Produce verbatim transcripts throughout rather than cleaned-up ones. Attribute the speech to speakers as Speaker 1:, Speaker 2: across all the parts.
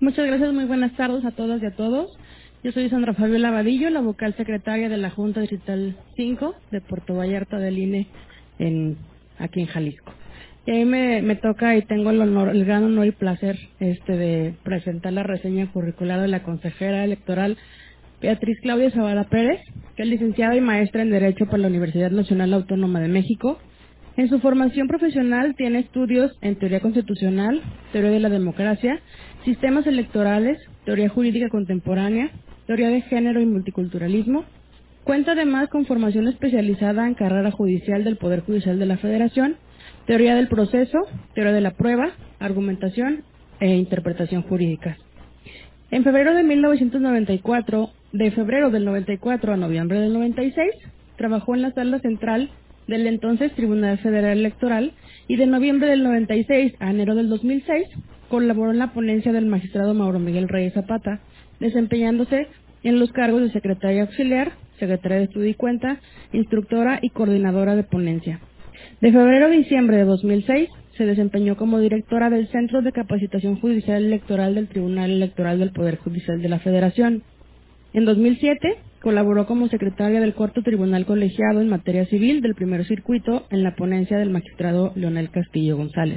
Speaker 1: Muchas gracias, muy buenas tardes a todas y a todos. Yo soy Sandra Fabiola Vadillo, la vocal secretaria de la Junta Distrital cinco de Puerto Vallarta del I N E en, aquí en Jalisco. Y ahí me, me toca y tengo el honor, el gran honor y placer este de presentar la reseña curricular de la consejera electoral Beatriz Claudia Zavala Pérez, que es licenciada y maestra en Derecho por la Universidad Nacional Autónoma de México. En su formación profesional tiene estudios en teoría constitucional, teoría de la democracia, sistemas electorales, teoría jurídica contemporánea, teoría de género y multiculturalismo. Cuenta además con formación especializada en carrera judicial del Poder Judicial de la Federación, teoría del proceso, teoría de la prueba, argumentación e interpretación jurídicas. En febrero de mil novecientos noventa y cuatro, de febrero del noventa y cuatro a noviembre del noventa y seis, trabajó en la sala central del entonces Tribunal Federal Electoral y de noviembre del noventa y seis a enero del dos mil seis colaboró en la ponencia del magistrado Mauro Miguel Reyes Zapata, desempeñándose en los cargos de secretaria auxiliar, secretaria de estudio y cuenta, instructora y coordinadora de ponencia. De febrero a diciembre de dos mil seis se desempeñó como directora del Centro de Capacitación Judicial Electoral del Tribunal Electoral del Poder Judicial de la Federación. En dos mil siete colaboró como secretaria del Cuarto Tribunal Colegiado en materia civil del Primer Circuito en la ponencia del magistrado Leonel Castillo González.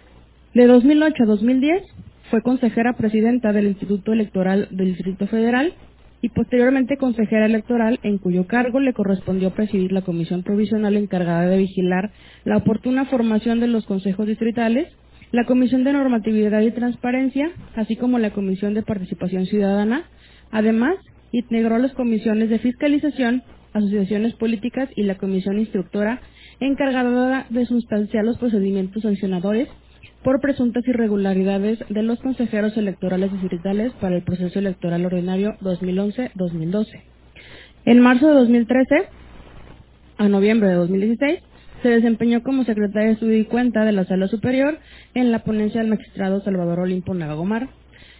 Speaker 1: De dos mil ocho a dos mil diez fue consejera presidenta del Instituto Electoral del Distrito Federal y posteriormente consejera electoral, en cuyo cargo le correspondió presidir la comisión provisional encargada de vigilar la oportuna formación de los consejos distritales, la Comisión de Normatividad y Transparencia, así como la Comisión de Participación Ciudadana. Además, integró las comisiones de fiscalización, asociaciones políticas y la comisión instructora encargada de sustanciar los procedimientos sancionadores por presuntas irregularidades de los consejeros electorales distritales para el proceso electoral ordinario dos mil once dos mil doce. En marzo de dos mil trece a noviembre de dos mil dieciséis se desempeñó como secretaria de estudio y cuenta de la Sala Superior en la ponencia del magistrado Salvador Olimpo Navagomar.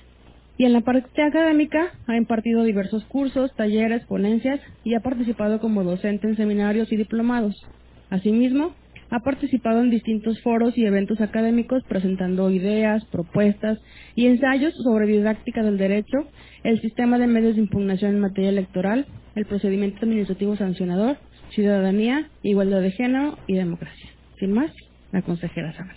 Speaker 1: Y en la parte académica ha impartido diversos cursos, talleres, ponencias y ha participado como docente en seminarios y diplomados. Asimismo, ha participado en distintos foros y eventos académicos presentando ideas, propuestas y ensayos sobre didáctica del derecho, el sistema de medios de impugnación en materia electoral, el procedimiento administrativo sancionador, ciudadanía, igualdad de género y democracia. Sin más, la consejera Zavala.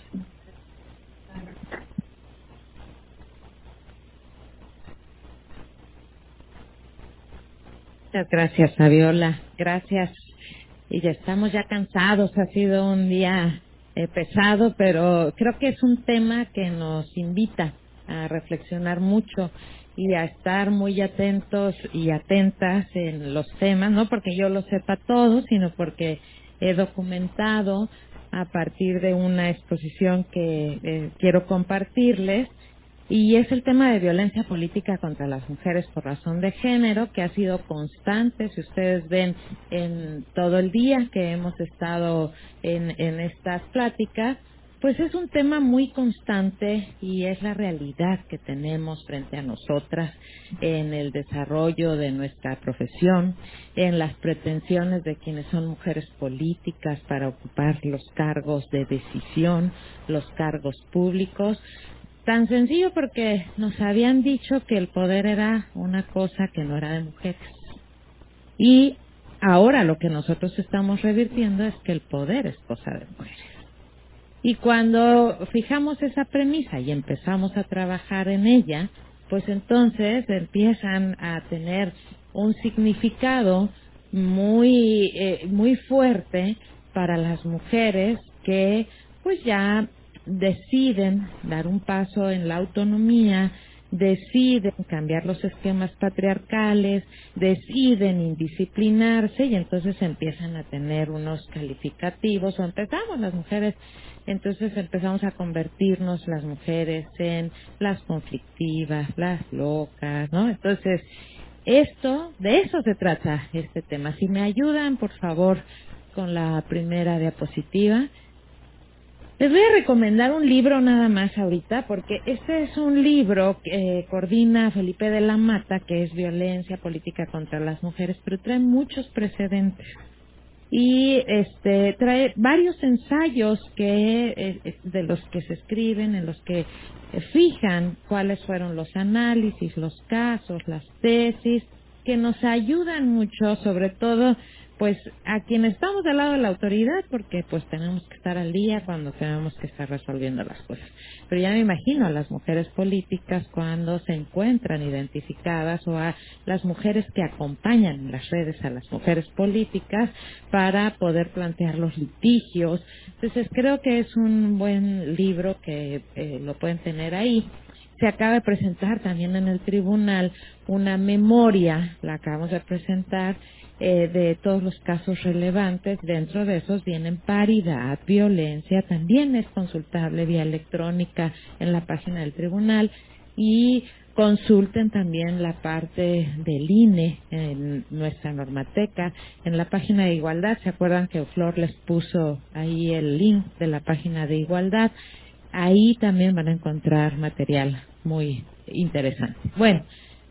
Speaker 2: Muchas gracias, Fabiola. Gracias. Y ya estamos ya cansados. Ha sido un día eh, pesado, pero creo que es un tema que nos invita a reflexionar mucho y a estar muy atentos y atentas en los temas, no porque yo lo sepa todo, sino porque he documentado a partir de una exposición que eh, quiero compartirles. Y es el tema de violencia política contra las mujeres por razón de género, que ha sido constante. Si ustedes ven en todo el día que hemos estado en, en estas pláticas, pues es un tema muy constante y es la realidad que tenemos frente a nosotras en el desarrollo de nuestra profesión, en las pretensiones de quienes son mujeres políticas para ocupar los cargos de decisión, los cargos públicos. Tan sencillo porque nos habían dicho que el poder era una cosa que no era de mujeres. Y ahora lo que nosotros estamos revirtiendo es que el poder es cosa de mujeres. Y cuando fijamos esa premisa y empezamos a trabajar en ella, pues entonces empiezan a tener un significado muy, eh, muy fuerte para las mujeres que pues ya deciden dar un paso en la autonomía, deciden cambiar los esquemas patriarcales, deciden indisciplinarse y entonces empiezan a tener unos calificativos, o empezamos las mujeres, entonces empezamos a convertirnos las mujeres en las conflictivas, las locas, ¿no? Entonces, esto, de eso se trata este tema. Si me ayudan, por favor, con la primera diapositiva. Les voy a recomendar un libro nada más ahorita, porque este es un libro que eh, coordina Felipe de la Mata, que es Violencia Política contra las Mujeres, pero trae muchos precedentes. y este trae varios ensayos que eh, de los que se escriben, en los que eh, fijan cuáles fueron los análisis, los casos, las tesis, que nos ayudan mucho, sobre todo pues a quienes estamos del lado de la autoridad, porque pues tenemos que estar al día cuando tenemos que estar resolviendo las cosas. Pero ya me imagino a las mujeres políticas cuando se encuentran identificadas, o a las mujeres que acompañan en las redes a las mujeres políticas para poder plantear los litigios. Entonces creo que es un buen libro que eh, lo pueden tener ahí. Se acaba de presentar también en el tribunal una memoria, la acabamos de presentar, eh, de todos los casos relevantes. Dentro de esos vienen paridad, violencia, también es consultable vía electrónica en la página del tribunal, y consulten también la parte del I N E en nuestra normateca, en la página de igualdad. ¿Se acuerdan que Flor les puso ahí el link de la página de igualdad? Ahí también van a encontrar material muy interesante. Bueno,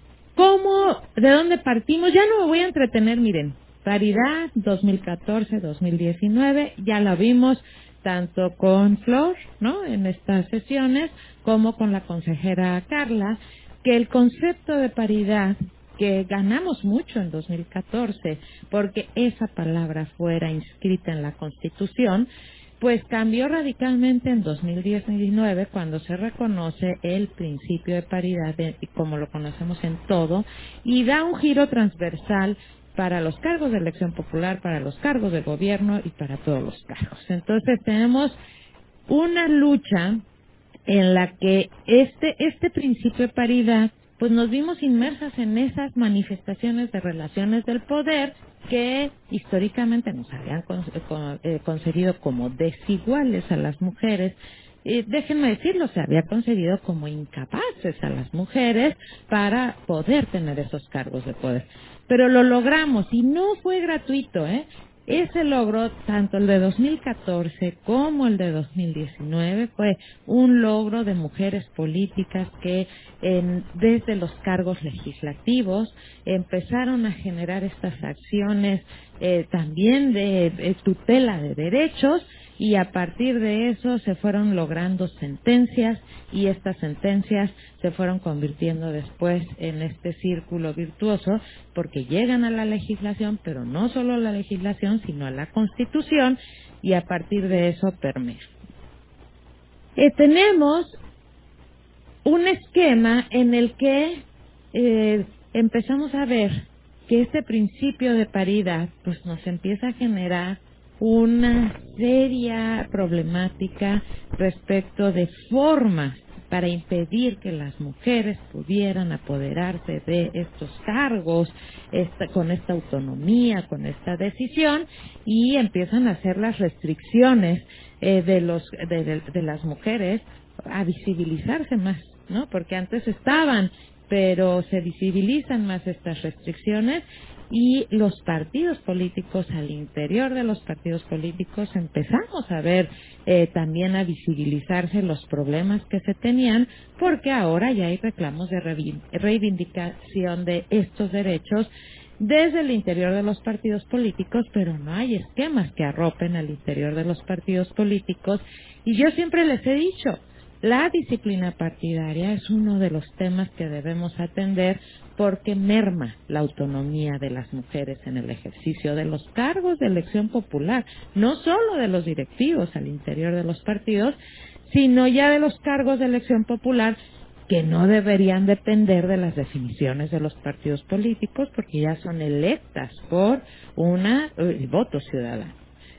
Speaker 2: ¿cómo, de dónde partimos? Ya no me voy a entretener, miren, paridad dos mil catorce dos mil diecinueve, ya la vimos tanto con Flor, ¿no?, en estas sesiones, como con la consejera Carla, que el concepto de paridad, que ganamos mucho en dos mil catorce, porque esa palabra fuera inscrita en la Constitución, pues cambió radicalmente en dos mil diecinueve, cuando se reconoce el principio de paridad, de, como lo conocemos en todo, y da un giro transversal para los cargos de elección popular, para los cargos de gobierno y para todos los cargos. Entonces tenemos una lucha en la que este este principio de paridad, pues nos vimos inmersas en esas manifestaciones de relaciones del poder que históricamente nos habían con, con, eh, concedido como desiguales a las mujeres. Eh, déjenme decirlo, se había concedido como incapaces a las mujeres para poder tener esos cargos de poder. Pero lo logramos, y no fue gratuito, ¿eh? Ese logro, tanto el de dos mil catorce como el de dos mil diecinueve, fue un logro de mujeres políticas que en, desde los cargos legislativos empezaron a generar estas acciones eh, también de, de tutela de derechos, y a partir de eso se fueron logrando sentencias, y estas sentencias se fueron convirtiendo después en este círculo virtuoso, porque llegan a la legislación, pero no solo a la legislación, sino a la Constitución, y a partir de eso permea. Eh, tenemos un esquema en el que eh, empezamos a ver que este principio de paridad pues nos empieza a generar una seria problemática respecto de formas para impedir que las mujeres pudieran apoderarse de estos cargos, esta, con esta autonomía, con esta decisión, y empiezan a hacer las restricciones eh, de los de, de, de las mujeres a visibilizarse más, ¿no? Porque antes estaban, pero se visibilizan más estas restricciones, y los partidos políticos, al interior de los partidos políticos, empezamos a ver eh, también a visibilizarse los problemas que se tenían, porque ahora ya hay reclamos de reivindicación de estos derechos desde el interior de los partidos políticos, pero no hay esquemas que arropen al interior de los partidos políticos. Y yo siempre les he dicho, la disciplina partidaria es uno de los temas que debemos atender, porque merma la autonomía de las mujeres en el ejercicio de los cargos de elección popular, no solo de los directivos al interior de los partidos, sino ya de los cargos de elección popular, que no deberían depender de las definiciones de los partidos políticos, porque ya son electas por una el voto ciudadano.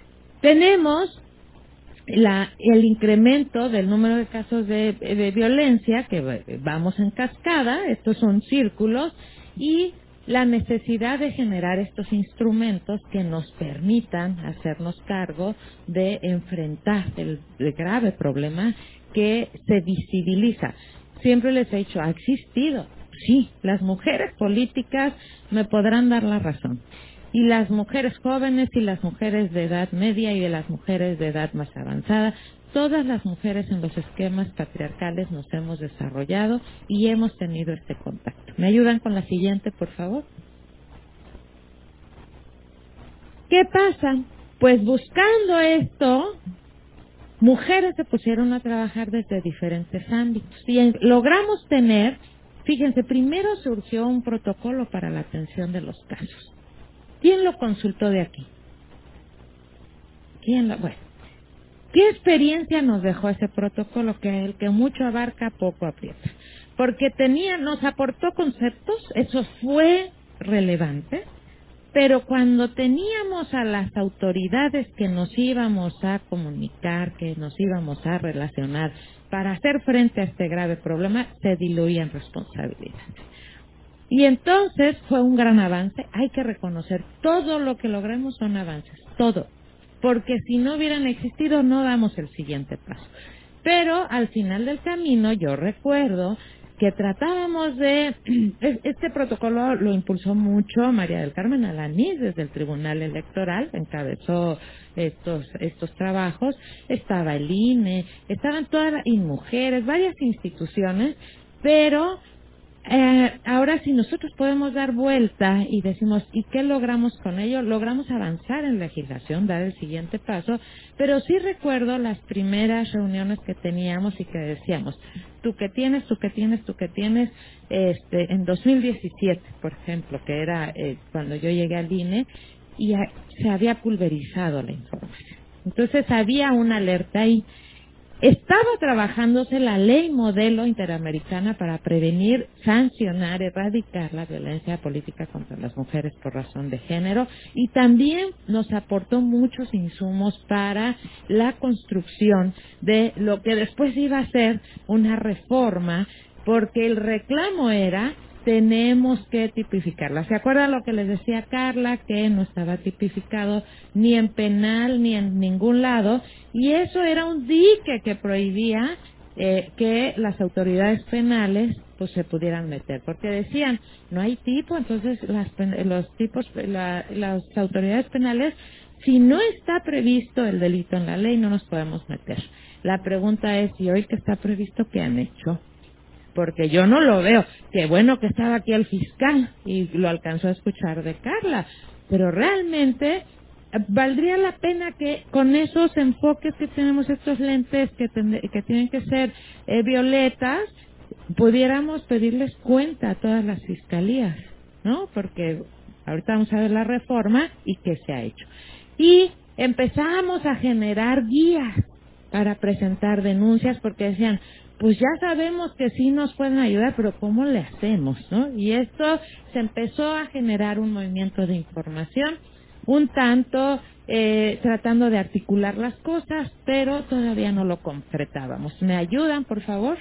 Speaker 2: Tenemos La, el incremento del número de casos de, de violencia, que vamos en cascada, estos son círculos, y la necesidad de generar estos instrumentos que nos permitan hacernos cargo de enfrentar el, el grave problema que se visibiliza. Siempre les he dicho, ha existido, sí, las mujeres políticas me podrán dar la razón, y las mujeres jóvenes y las mujeres de edad media y de las mujeres de edad más avanzada, todas las mujeres en los esquemas patriarcales nos hemos desarrollado y hemos tenido este contacto. ¿Me ayudan con la siguiente, por favor? ¿Qué pasa? pues buscando esto, mujeres se pusieron a trabajar desde diferentes ámbitos y en, logramos tener, fíjense, primero surgió un protocolo para la atención de los casos. ¿Quién lo consultó de aquí? ¿Quién lo, bueno, ¿qué experiencia nos dejó ese protocolo? Que el que mucho abarca, poco aprieta. Porque tenía, nos aportó conceptos, eso fue relevante, pero cuando teníamos a las autoridades que nos íbamos a comunicar, que nos íbamos a relacionar para hacer frente a este grave problema, se diluían responsabilidades. Y entonces fue un gran avance, hay que reconocer, todo lo que logramos son avances, todo, porque si no hubieran existido no damos el siguiente paso. Pero al final del camino yo recuerdo que tratábamos de, este protocolo lo impulsó mucho María del Carmen Alanís desde el Tribunal Electoral, encabezó estos estos trabajos, estaba el I N E, estaban todas las, y mujeres, varias instituciones, pero Eh, ahora si nosotros podemos dar vuelta y decimos, ¿y qué logramos con ello? Logramos avanzar en legislación, dar el siguiente paso, pero sí recuerdo las primeras reuniones que teníamos y que decíamos, tú que tienes, tú que tienes, tú que tienes, este, en dos mil diecisiete, por ejemplo, que era eh, cuando yo llegué al I N E, y a, se había pulverizado la información. Entonces había una alerta ahí. Estaba trabajándose la ley modelo interamericana para prevenir, sancionar, erradicar la violencia política contra las mujeres por razón de género y también nos aportó muchos insumos para la construcción de lo que después iba a ser una reforma, porque el reclamo era tenemos que tipificarla. ¿Se acuerdan lo que les decía Carla? Que no estaba tipificado ni en penal ni en ningún lado, y eso era un dique que prohibía eh, que las autoridades penales pues se pudieran meter, porque decían no hay tipo, entonces las, los tipos, la, las autoridades penales, si no está previsto el delito en la ley, no nos podemos meter. La pregunta es, ¿y hoy que está previsto, qué han hecho? Porque yo no lo veo. Qué bueno que estaba aquí el fiscal y lo alcanzó a escuchar de Carla, pero realmente eh, valdría la pena que con esos enfoques que tenemos, estos lentes que, ten, que tienen que ser eh, violetas, pudiéramos pedirles cuenta a todas las fiscalías, ¿no? Porque ahorita vamos a ver la reforma y qué se ha hecho. Y empezamos a generar guías para presentar denuncias, porque decían, pues ya sabemos que sí nos pueden ayudar, pero ¿cómo le hacemos, no? Y esto se empezó a generar un movimiento de información, un tanto eh, tratando de articular las cosas, pero todavía no lo concretábamos. ¿Me ayudan, por favor?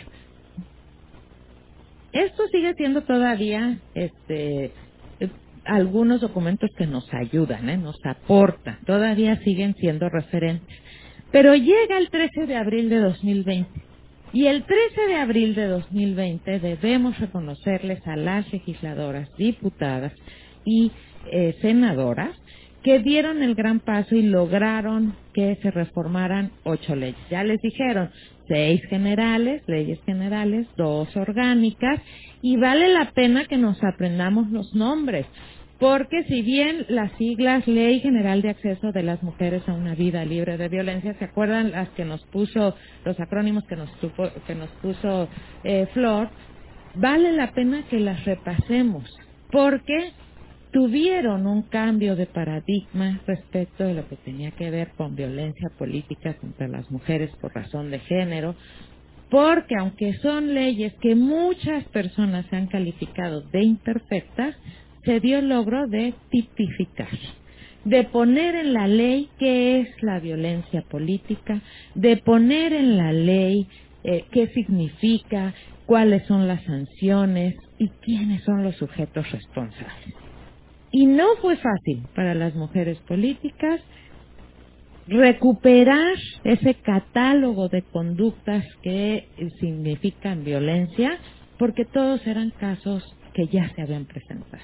Speaker 2: Esto sigue siendo todavía este eh, algunos documentos que nos ayudan, ¿eh? Nos aportan, todavía siguen siendo referentes. Pero llega el trece de abril de dos mil veinte. Y el trece de abril de dos mil veinte debemos reconocerles a las legisladoras, diputadas y eh, senadoras que dieron el gran paso y lograron que se reformaran ocho leyes. Ya les dijeron, seis generales, leyes generales, dos orgánicas, y vale la pena que nos aprendamos los nombres. Porque si bien las siglas Ley General de Acceso de las Mujeres a una Vida Libre de Violencia, ¿se acuerdan las que nos puso, los acrónimos que nos, tupo, que nos puso eh, Flor? Vale la pena que las repasemos, porque tuvieron un cambio de paradigma respecto de lo que tenía que ver con violencia política contra las mujeres por razón de género, porque aunque son leyes que muchas personas han calificado de imperfectas, se dio el logro de tipificar, de poner en la ley qué es la violencia política, de poner en la ley eh, qué significa, cuáles son las sanciones y quiénes son los sujetos responsables. Y no fue fácil para las mujeres políticas recuperar ese catálogo de conductas que significan violencia, porque todos eran casos que ya se habían presentado.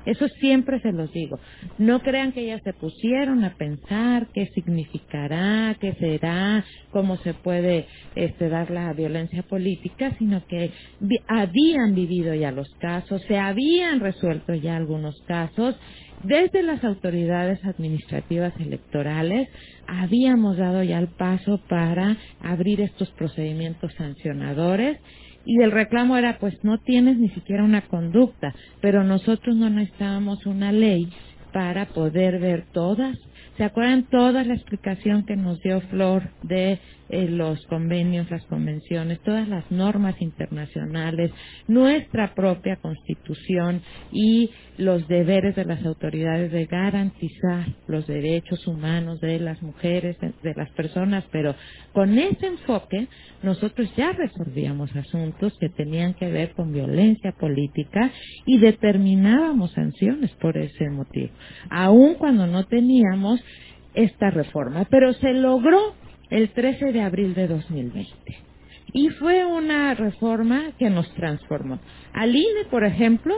Speaker 2: Eso siempre se los digo. No crean que ellas se pusieron a pensar qué significará, qué será, cómo se puede este, dar la violencia política, sino que vi- habían vivido ya los casos, se habían resuelto ya algunos casos. Desde las autoridades administrativas electorales habíamos dado ya el paso para abrir estos procedimientos sancionadores. Y el reclamo era, pues no tienes ni siquiera una conducta, pero nosotros no necesitábamos una ley para poder ver todas. ¿Se acuerdan toda la explicación que nos dio Flor de eh, los convenios, las convenciones, todas las normas internacionales, nuestra propia Constitución y los deberes de las autoridades de garantizar los derechos humanos de las mujeres, de las personas? Pero con ese enfoque nosotros ya resolvíamos asuntos que tenían que ver con violencia política y determinábamos sanciones por ese motivo, aun cuando no teníamos esta reforma. Pero se logró el trece de abril de dos mil veinte y fue una reforma que nos transformó. Al I N E, por ejemplo,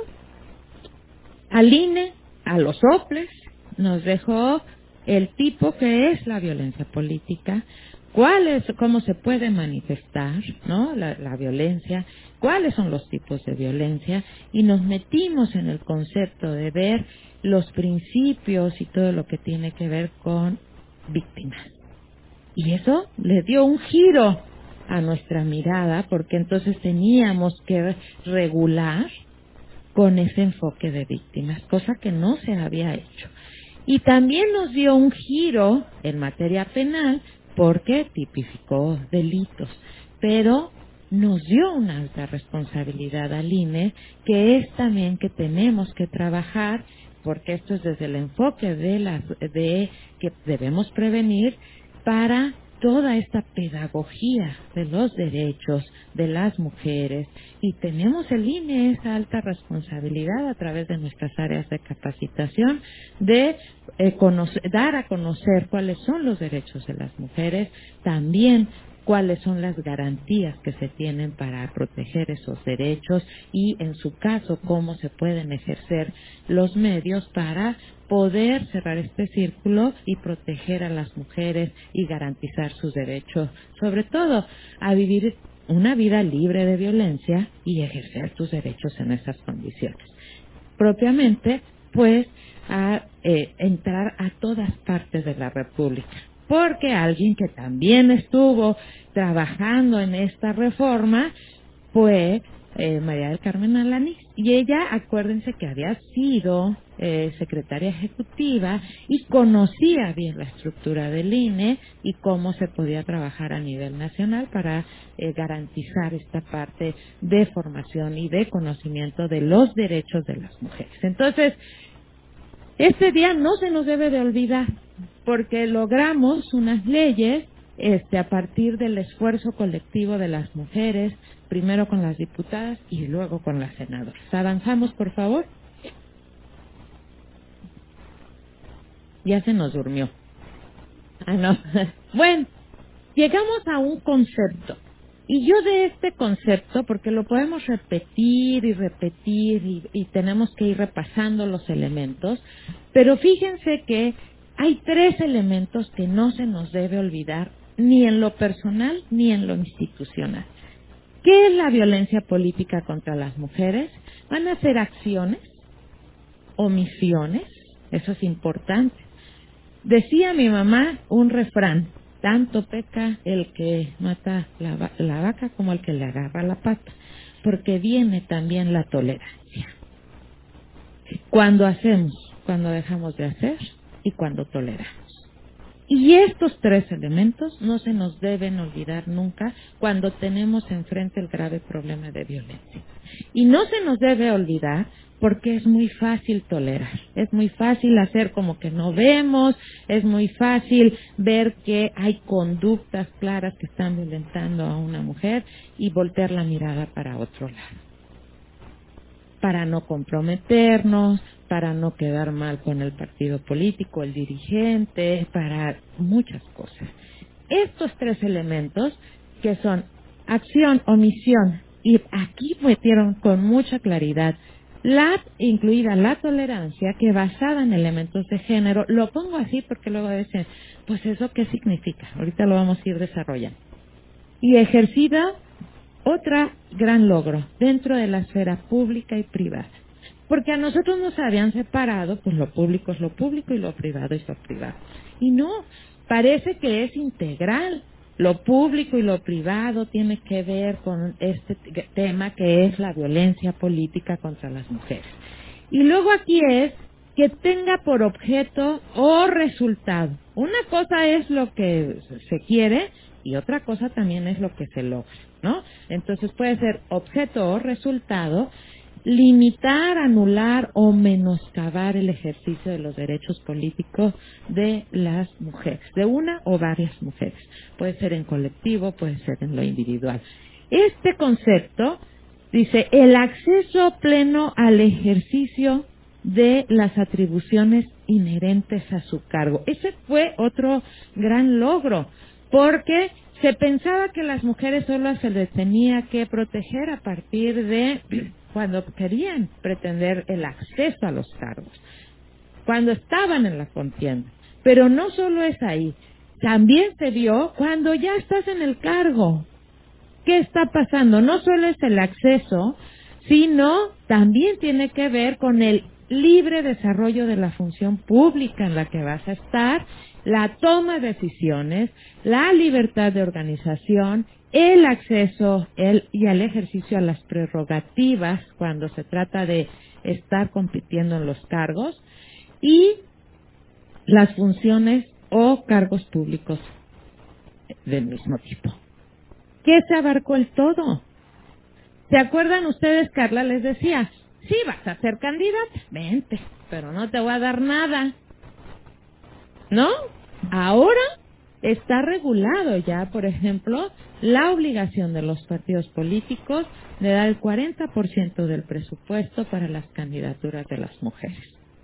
Speaker 2: al I N E, a los soples, nos dejó el tipo que es la violencia política, cuál es, cómo se puede manifestar, ¿no? La, la violencia, cuáles son los tipos de violencia, y nos metimos en el concepto de ver los principios y todo lo que tiene que ver con víctimas. Y eso le dio un giro a nuestra mirada, porque entonces teníamos que regular con ese enfoque de víctimas, cosa que no se había hecho. Y también nos dio un giro en materia penal porque tipificó delitos, pero nos dio una alta responsabilidad al I N E, que es también que tenemos que trabajar, porque esto es desde el enfoque de, las, de que debemos prevenir, para toda esta pedagogía de los derechos de las mujeres, y tenemos el I N E esa alta responsabilidad a través de nuestras áreas de capacitación de eh, conocer, dar a conocer cuáles son los derechos de las mujeres, también cuáles son las garantías que se tienen para proteger esos derechos y, en su caso, cómo se pueden ejercer los medios para poder cerrar este círculo y proteger a las mujeres y garantizar sus derechos, sobre todo a vivir una vida libre de violencia y ejercer sus derechos en esas condiciones. Propiamente, pues, a eh, entrar a todas partes de la República. Porque alguien que también estuvo trabajando en esta reforma fue eh, María del Carmen Alanís. Y ella, acuérdense que había sido eh, secretaria ejecutiva y conocía bien la estructura del I N E y cómo se podía trabajar a nivel nacional para eh, garantizar esta parte de formación y de conocimiento de los derechos de las mujeres. Entonces, este día no se nos debe de olvidar, porque logramos unas leyes este, a partir del esfuerzo colectivo de las mujeres, primero con las diputadas y luego con las senadoras. Avanzamos, por favor. Ya se nos durmió. Ah, no. Bueno, llegamos a un concepto. Y yo de este concepto, porque lo podemos repetir y repetir y, y tenemos que ir repasando los elementos, pero fíjense que hay tres elementos que no se nos debe olvidar ni en lo personal ni en lo institucional. ¿Qué es la violencia política contra las mujeres? Van a ser acciones, omisiones, eso es importante. Decía mi mamá un refrán: tanto peca el que mata la, la vaca como el que le agarra la pata, porque viene también la tolerancia. Cuando hacemos, cuando dejamos de hacer y cuando toleramos. Y estos tres elementos no se nos deben olvidar nunca cuando tenemos enfrente el grave problema de violencia. Y no se nos debe olvidar porque es muy fácil tolerar, es muy fácil hacer como que no vemos, es muy fácil ver que hay conductas claras que están violentando a una mujer y voltear la mirada para otro lado, para no comprometernos, para no quedar mal con el partido político, el dirigente, para muchas cosas. Estos tres elementos, que son acción, omisión, y aquí metieron con mucha claridad La, incluida la tolerancia, que basada en elementos de género, lo pongo así porque luego dicen, pues eso qué significa, ahorita lo vamos a ir desarrollando. Y ejercida otra gran logro dentro de la esfera pública y privada. Porque a nosotros nos habían separado, pues lo público es lo público y lo privado es lo privado. Y no, parece que es integral. Lo público y lo privado tiene que ver con este tema que es la violencia política contra las mujeres. Y luego aquí es que tenga por objeto o resultado. Una cosa es lo que se quiere y otra cosa también es lo que se logra, ¿no? Entonces puede ser objeto o resultado, limitar, anular o menoscabar el ejercicio de los derechos políticos de las mujeres, de una o varias mujeres. Puede ser en colectivo, puede ser en lo individual. Este concepto dice el acceso pleno al ejercicio de las atribuciones inherentes a su cargo. Ese fue otro gran logro, porque se pensaba que las mujeres solo se les tenía que proteger a partir de cuando querían pretender el acceso a los cargos, cuando estaban en la contienda. Pero no solo es ahí, también se vio cuando ya estás en el cargo. ¿Qué está pasando? No solo es el acceso, sino también tiene que ver con el libre desarrollo de la función pública en la que vas a estar, la toma de decisiones, la libertad de organización, el acceso el, y el ejercicio a las prerrogativas cuando se trata de estar compitiendo en los cargos y las funciones o cargos públicos del mismo tipo. ¿Qué se abarcó el todo? ¿Se acuerdan ustedes? Carla les decía, sí, vas a ser candidata, vente, pero no te voy a dar nada. ¿No? Ahora está regulado ya, por ejemplo, la obligación de los partidos políticos de dar el cuarenta por ciento del presupuesto para las candidaturas de las mujeres.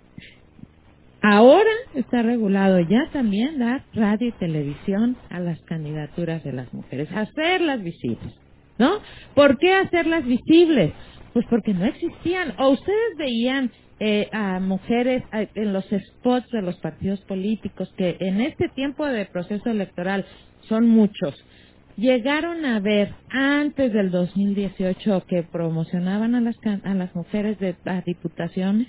Speaker 2: Ahora está regulado ya también dar radio y televisión a las candidaturas de las mujeres, hacerlas visibles, ¿no? ¿Por qué hacerlas visibles? Pues porque no existían. O ustedes veían eh, a mujeres a, en los spots de los partidos políticos, que en este tiempo de proceso electoral son muchos. Llegaron a ver antes del dos mil dieciocho que promocionaban a las, a las mujeres de a diputaciones.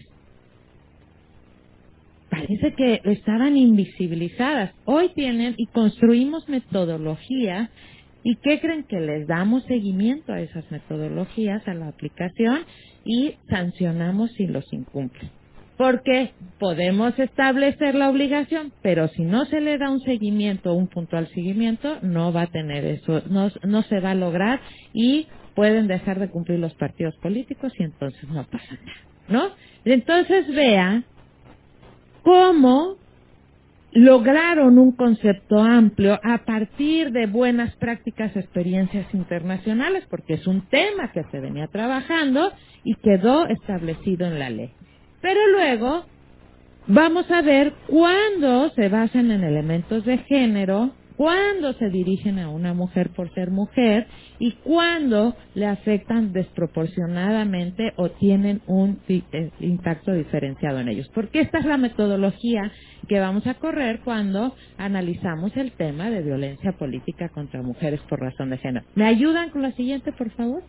Speaker 2: Parece que estaban invisibilizadas. Hoy tienen y construimos metodología. ¿Y qué creen? Que les damos seguimiento a esas metodologías, a la aplicación y sancionamos si los incumplen. Porque podemos establecer la obligación, pero si no se le da un seguimiento, un puntual seguimiento, no va a tener eso, no, no se va a lograr y pueden dejar de cumplir los partidos políticos y entonces no pasa nada, ¿no? Entonces vea cómo lograron un concepto amplio a partir de buenas prácticas, experiencias internacionales, porque es un tema que se venía trabajando y quedó establecido en la ley. Pero luego vamos a ver cuándo se basan en elementos de género, cuándo se dirigen a una mujer por ser mujer y cuándo le afectan desproporcionadamente o tienen un eh, impacto diferenciado en ellos. Porque esta es la metodología que vamos a correr cuando analizamos el tema de violencia política contra mujeres por razón de género. ¿Me ayudan con la siguiente, por favor?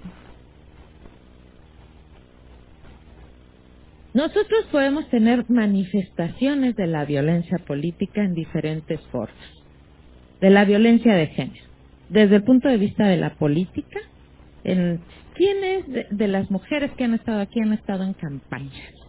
Speaker 2: Nosotros podemos tener manifestaciones de la violencia política en diferentes formas. De la violencia de género. Desde el punto de vista de la política, en ¿quiénes de, de las mujeres que han estado aquí han estado en campañas?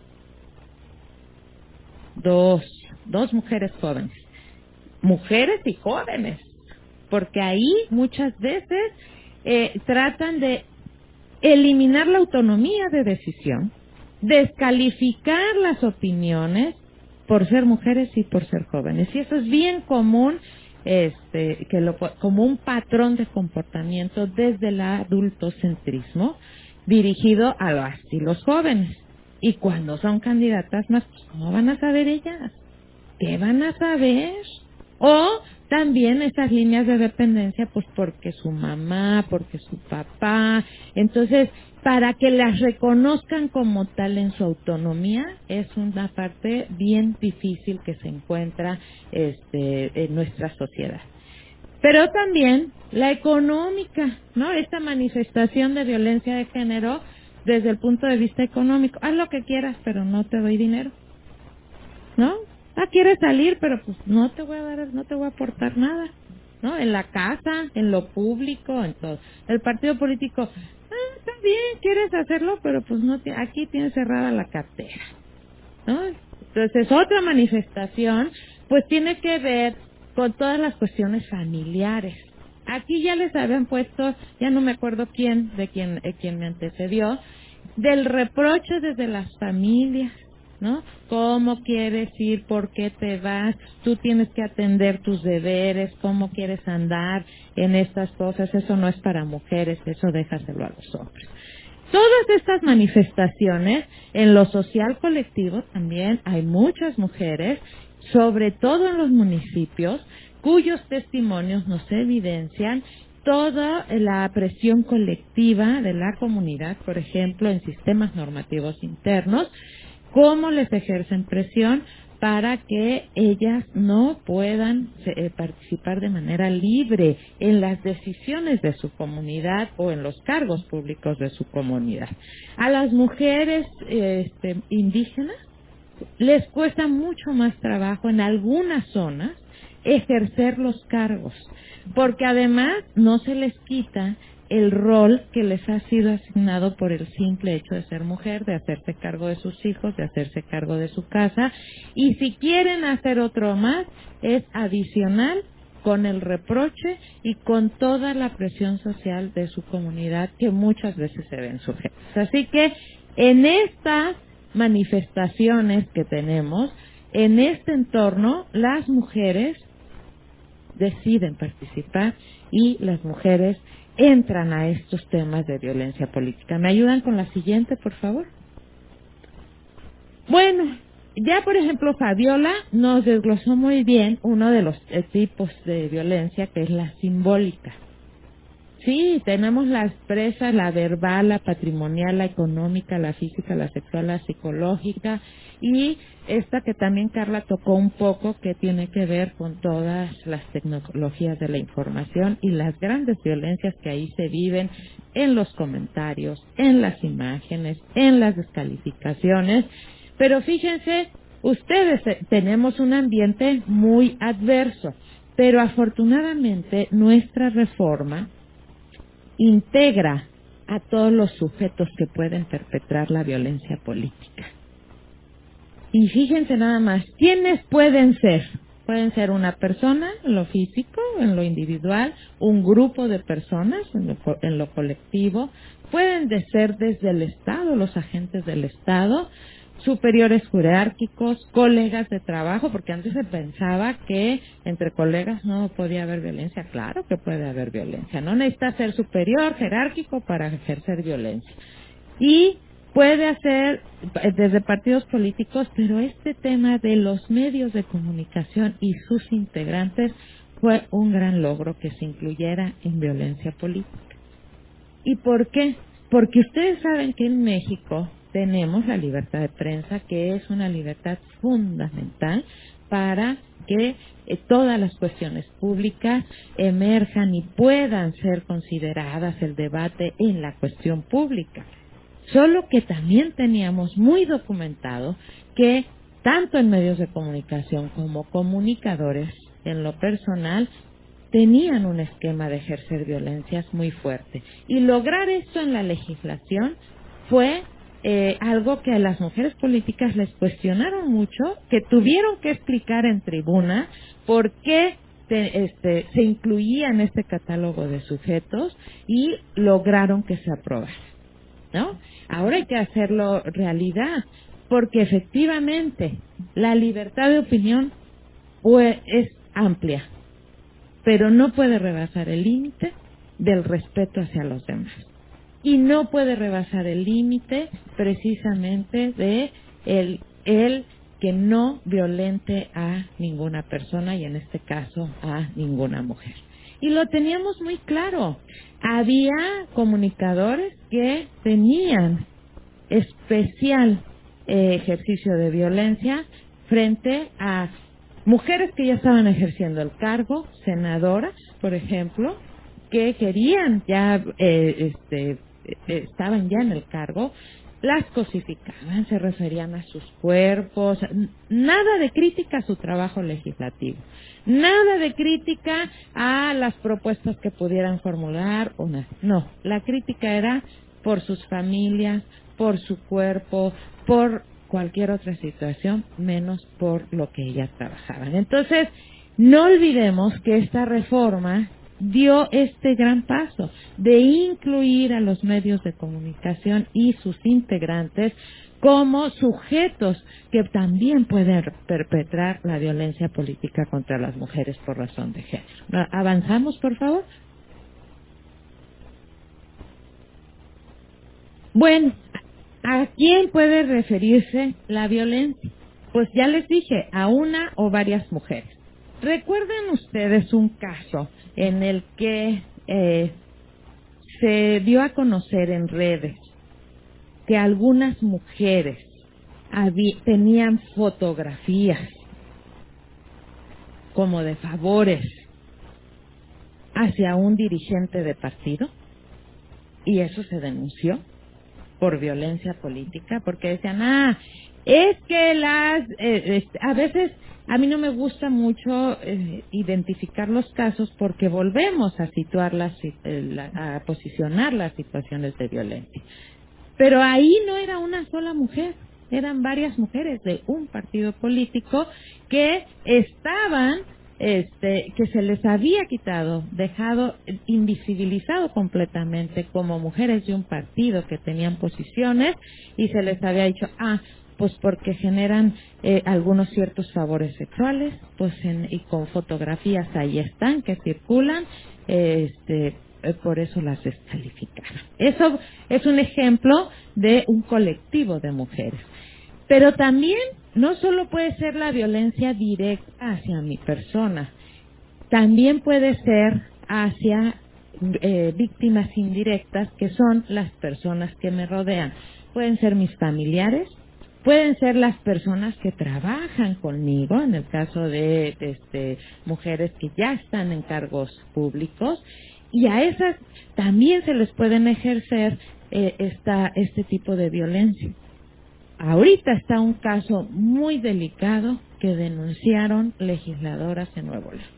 Speaker 2: Dos, dos mujeres jóvenes. Mujeres y jóvenes. Porque ahí muchas veces eh, tratan de eliminar la autonomía de decisión, descalificar las opiniones por ser mujeres y por ser jóvenes. Y eso es bien común. Este, que lo, como un patrón de comportamiento desde el adultocentrismo dirigido a las y los jóvenes. Y cuando son candidatas más, pues, ¿cómo van a saber ellas? ¿Qué van a saber? O también esas líneas de dependencia, pues porque su mamá, porque su papá, entonces para que las reconozcan como tal en su autonomía es una parte bien difícil que se encuentra este, en nuestra sociedad. Pero también la económica, ¿no? Esta manifestación de violencia de género desde el punto de vista económico. Haz lo que quieras, pero no te doy dinero, ¿no? Ah, quieres salir, pero pues no te voy a dar, no te voy a aportar nada, ¿no? En la casa, en lo público, en todo. El partido político, ah, está bien, quieres hacerlo, pero pues no, te, aquí tienes cerrada la cartera, ¿no? Entonces, otra manifestación, pues tiene que ver con todas las cuestiones familiares. Aquí ya les habían puesto, ya no me acuerdo quién, de quién, eh, quién me antecedió, del reproche desde las familias, ¿no? ¿Cómo quieres ir? ¿Por qué te vas? Tú tienes que atender tus deberes, ¿cómo quieres andar en estas cosas? Eso no es para mujeres, eso déjaselo a los hombres. Todas estas manifestaciones, en lo social colectivo también hay muchas mujeres, sobre todo en los municipios, cuyos testimonios nos evidencian toda la presión colectiva de la comunidad, por ejemplo, en sistemas normativos internos, cómo les ejercen presión para que ellas no puedan eh, participar de manera libre en las decisiones de su comunidad o en los cargos públicos de su comunidad. A las mujeres eh, este, indígenas les cuesta mucho más trabajo en algunas zonas ejercer los cargos, porque además no se les quita el rol que les ha sido asignado por el simple hecho de ser mujer, de hacerse cargo de sus hijos, de hacerse cargo de su casa, y si quieren hacer otro más, es adicional con el reproche y con toda la presión social de su comunidad que muchas veces se ven sujetas. Así que en estas manifestaciones que tenemos, en este entorno, las mujeres deciden participar y las mujeres entran a estos temas de violencia política. ¿Me ayudan con la siguiente, por favor? Bueno, ya por ejemplo Fabiola nos desglosó muy bien uno de los eh, tipos de violencia, que es la simbólica. Sí, tenemos la expresa, la verbal, la patrimonial, la económica, la física, la sexual, la psicológica, y esta que también Carla tocó un poco, que tiene que ver con todas las tecnologías de la información y las grandes violencias que ahí se viven en los comentarios, en las imágenes, en las descalificaciones. Pero fíjense, ustedes eh, tenemos un ambiente muy adverso, pero afortunadamente nuestra reforma integra a todos los sujetos que pueden perpetrar la violencia política. Y fíjense nada más, ¿quiénes pueden ser? Pueden ser una persona en lo físico, en lo individual, un grupo de personas en lo, en lo colectivo, pueden de ser desde el Estado, los agentes del Estado, superiores jerárquicos, colegas de trabajo, porque antes se pensaba que entre colegas no podía haber violencia. Claro que puede haber violencia, no necesita ser superior jerárquico para ejercer violencia. Y puede hacer desde partidos políticos, pero este tema de los medios de comunicación y sus integrantes fue un gran logro que se incluyera en violencia política. ¿Y por qué? Porque ustedes saben que en México tenemos la libertad de prensa, que es una libertad fundamental para que eh, todas las cuestiones públicas emerjan y puedan ser consideradas el debate en la cuestión pública. Solo que también teníamos muy documentado que tanto en medios de comunicación como comunicadores en lo personal tenían un esquema de ejercer violencias muy fuerte. Y lograr esto en la legislación fue eh, algo que a las mujeres políticas les cuestionaron mucho, que tuvieron que explicar en tribuna por qué te, este, se incluía en este catálogo de sujetos y lograron que se aprobara, ¿no? Ahora hay que hacerlo realidad, porque efectivamente la libertad de opinión pues, es amplia, pero no puede rebasar el límite del respeto hacia los demás. Y no puede rebasar el límite precisamente de el, el que no violente a ninguna persona y en este caso a ninguna mujer. Y lo teníamos muy claro. Había comunicadores que tenían especial eh, ejercicio de violencia frente a mujeres que ya estaban ejerciendo el cargo, senadoras, por ejemplo, que querían ya, eh, este, eh, estaban ya en el cargo, las cosificaban, se referían a sus cuerpos, nada de crítica a su trabajo legislativo, nada de crítica a las propuestas que pudieran formular o nada. No, la crítica era por sus familias, por su cuerpo, por cualquier otra situación, menos por lo que ellas trabajaban. Entonces, no olvidemos que esta reforma dio este gran paso de incluir a los medios de comunicación y sus integrantes como sujetos que también pueden perpetrar la violencia política contra las mujeres por razón de género. ¿Avanzamos, por favor? Bueno, ¿a quién puede referirse la violencia? Pues ya les dije, a una o varias mujeres. ¿Recuerdan ustedes un caso en el que eh, se dio a conocer en redes que algunas mujeres habí, tenían fotografías como de favores hacia un dirigente de partido? Y eso se denunció por violencia política, porque decían, ah, es que las, eh, este, a veces a mí no me gusta mucho eh, identificar los casos porque volvemos a situar las, eh, la, a posicionar las situaciones de violencia. Pero ahí no era una sola mujer, eran varias mujeres de un partido político que estaban, este, que se les había quitado, dejado invisibilizado completamente como mujeres de un partido que tenían posiciones y se les había dicho, ah, pues porque generan eh, algunos ciertos favores sexuales, pues en, y con fotografías ahí están que circulan, eh, este, eh, por eso las descalificaron. Eso es un ejemplo de un colectivo de mujeres. Pero también no solo puede ser la violencia directa hacia mi persona, también puede ser hacia eh, víctimas indirectas, que son las personas que me rodean. Pueden ser mis familiares, pueden ser las personas que trabajan conmigo, en el caso de, de este, mujeres que ya están en cargos públicos, y a esas también se les pueden ejercer eh, esta, este tipo de violencia. Ahorita está un caso muy delicado que denunciaron legisladoras en Nuevo León,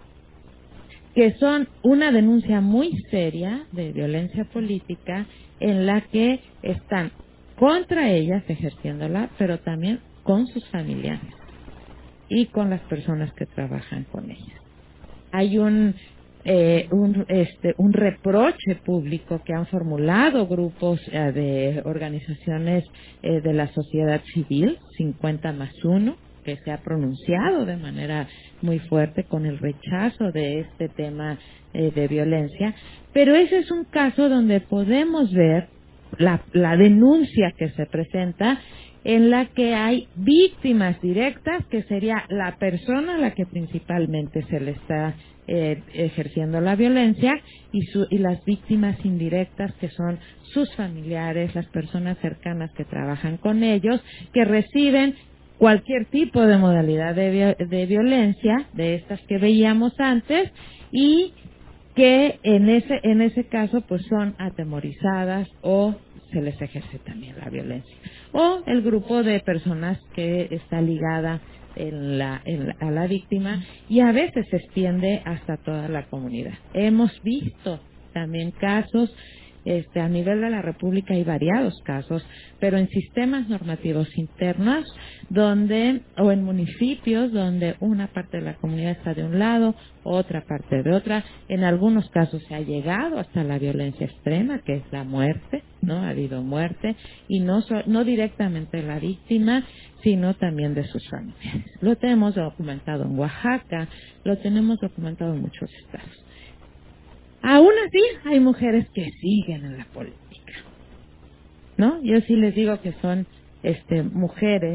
Speaker 2: que son una denuncia muy seria de violencia política en la que están contra ellas ejerciéndola, pero también con sus familiares y con las personas que trabajan con ellas. Hay un eh, un, este, un reproche público que han formulado grupos eh, de organizaciones eh, de la sociedad civil, cincuenta más uno, que se ha pronunciado de manera muy fuerte con el rechazo de este tema eh, de violencia, pero ese es un caso donde podemos ver la, la denuncia que se presenta en la que hay víctimas directas, que sería la persona a la que principalmente se le está eh, ejerciendo la violencia, y, su, y las víctimas indirectas, que son sus familiares, las personas cercanas que trabajan con ellos, que reciben cualquier tipo de modalidad de, de violencia, de estas que veíamos antes, y que en ese en ese caso pues son atemorizadas o se les ejerce también la violencia. O el grupo de personas que está ligada en la, en la, a la víctima, y a veces se extiende hasta toda la comunidad. Hemos visto también casos, este, a nivel de la República hay variados casos, pero en sistemas normativos internos, donde, o en municipios donde una parte de la comunidad está de un lado, otra parte de otra. En algunos casos se ha llegado hasta la violencia extrema, que es la muerte, ¿no? Ha habido muerte, y no, so, no directamente de la víctima, sino también de sus familiares. Lo tenemos documentado en Oaxaca, lo tenemos documentado en muchos estados. Aún así, hay mujeres que siguen en la política, ¿no? Yo sí les digo que son este, mujeres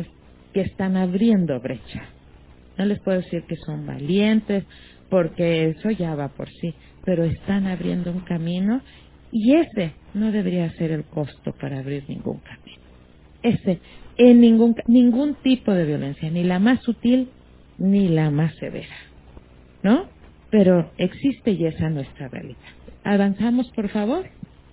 Speaker 2: que están abriendo brecha. No les puedo decir que son valientes, porque eso ya va por sí, pero están abriendo un camino y ese no debería ser el costo para abrir ningún camino. Ese, en ningún, ningún tipo de violencia, ni la más sutil ni la más severa, ¿no? Pero existe y esa es nuestra realidad. Avanzamos, por favor.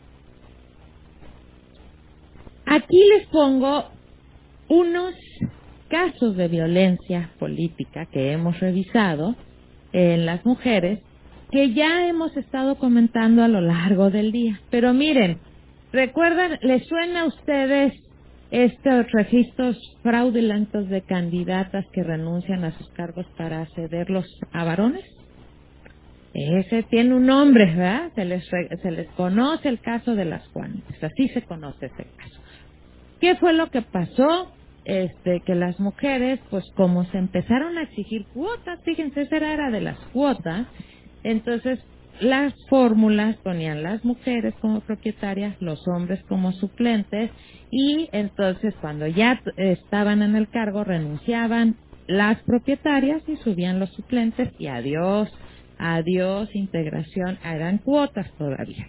Speaker 2: Aquí les pongo unos casos de violencia política que hemos revisado en las mujeres, que ya hemos estado comentando a lo largo del día. Pero miren, ¿recuerdan, les suena a ustedes estos registros fraudulentos de candidatas que renuncian a sus cargos para cederlos a varones? Ese tiene un nombre, ¿verdad? Se les, se les conoce el caso de las Juanitas, así se conoce ese caso. ¿Qué fue lo que pasó? Este, que las mujeres, pues como se empezaron a exigir cuotas, fíjense, esa era de las cuotas, entonces las fórmulas ponían las mujeres como propietarias, los hombres como suplentes, y entonces cuando ya estaban en el cargo renunciaban las propietarias y subían los suplentes, y adiós, adiós integración, eran cuotas todavía.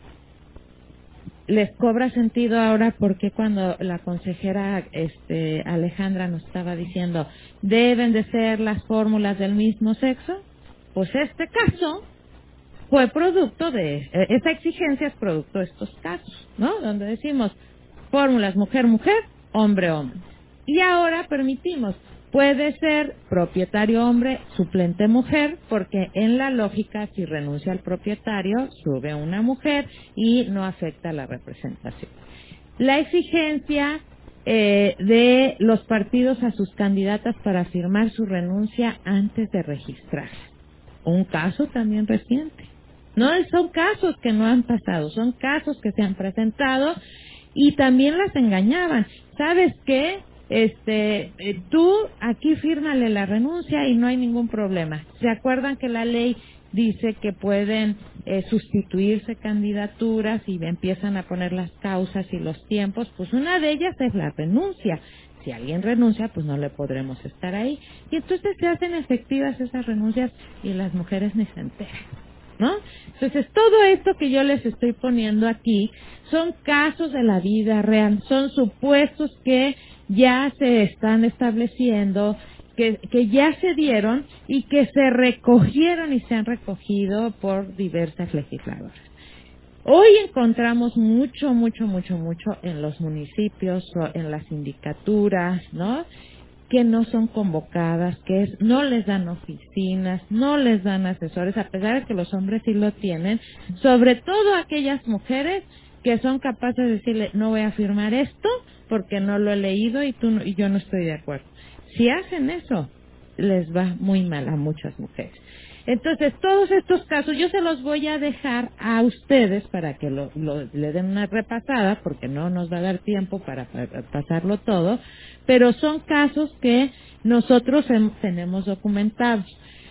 Speaker 2: Les cobra sentido ahora porque cuando la consejera este, Alejandra nos estaba diciendo deben de ser las fórmulas del mismo sexo, pues este caso fue producto de, esa exigencia es producto de estos casos, ¿no? Donde decimos fórmulas mujer-mujer, hombre-hombre. Y ahora permitimos, puede ser propietario hombre, suplente mujer, porque en la lógica, si renuncia al propietario, sube una mujer y no afecta la representación. La exigencia eh, de los partidos a sus candidatas para firmar su renuncia antes de registrarla. Un caso también reciente. No son casos que no han pasado, son casos que se han presentado y también las engañaban. ¿Sabes qué? Este, eh, tú aquí fírmale la renuncia y no hay ningún problema. ¿Se acuerdan que la ley dice que pueden eh, sustituirse candidaturas y empiezan a poner las causas y los tiempos? Pues una de ellas es la renuncia. Si alguien renuncia, pues no le podremos estar ahí. Y entonces se hacen efectivas esas renuncias y las mujeres ni se enteran, ¿no? Entonces, todo esto que yo les estoy poniendo aquí son casos de la vida real, son supuestos que ya se están estableciendo, que, que ya se dieron y que se recogieron y se han recogido por diversas legisladoras. Hoy encontramos mucho, mucho, mucho, mucho en los municipios, en las sindicaturas, ¿no?, que no son convocadas, que es, no les dan oficinas, no les dan asesores, a pesar de que los hombres sí lo tienen, sobre todo aquellas mujeres que son capaces de decirle, no voy a firmar esto porque no lo he leído y, tú no, y yo no estoy de acuerdo. Si hacen eso, les va muy mal a muchas mujeres. Entonces, todos estos casos yo se los voy a dejar a ustedes para que lo, lo, le den una repasada, porque no nos va a dar tiempo para, para pasarlo todo, pero son casos que nosotros hem, tenemos documentados.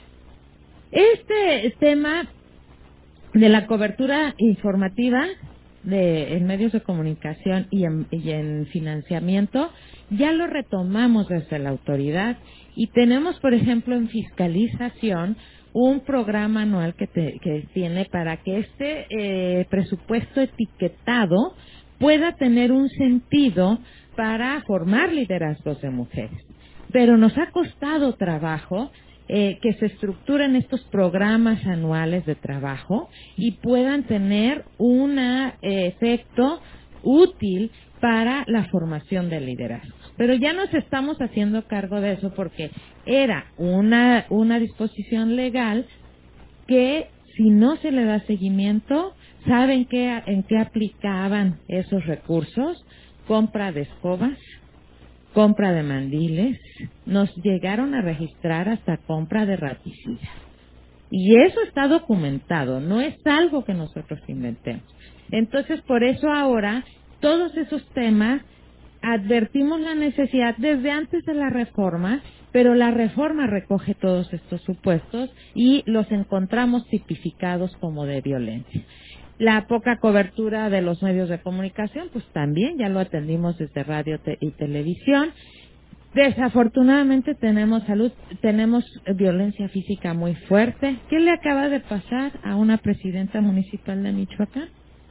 Speaker 2: Este tema de la cobertura informativa de, en medios de comunicación y en, y en financiamiento ya lo retomamos desde la autoridad y tenemos, por ejemplo, en fiscalización un programa anual que, te, que tiene para que este eh, presupuesto etiquetado pueda tener un sentido para formar liderazgos de mujeres. Pero nos ha costado trabajo eh, que se estructuren estos programas anuales de trabajo y puedan tener un eh, efecto útil para la formación de liderazgos. Pero ya nos estamos haciendo cargo de eso porque era una, una disposición legal que si no se le da seguimiento, ¿saben qué, en qué aplicaban esos recursos? Compra de escobas, compra de mandiles, nos llegaron a registrar hasta compra de raticidas. Y eso está documentado, no es algo que nosotros inventemos. Entonces, por eso ahora, todos esos temas, advertimos la necesidad desde antes de la reforma, pero la reforma recoge todos estos supuestos y los encontramos tipificados como de violencia. La poca cobertura de los medios de comunicación, pues también ya lo atendimos desde radio te y televisión. Desafortunadamente tenemos salud, tenemos violencia física muy fuerte. ¿Qué le acaba de pasar a una presidenta municipal de Michoacán?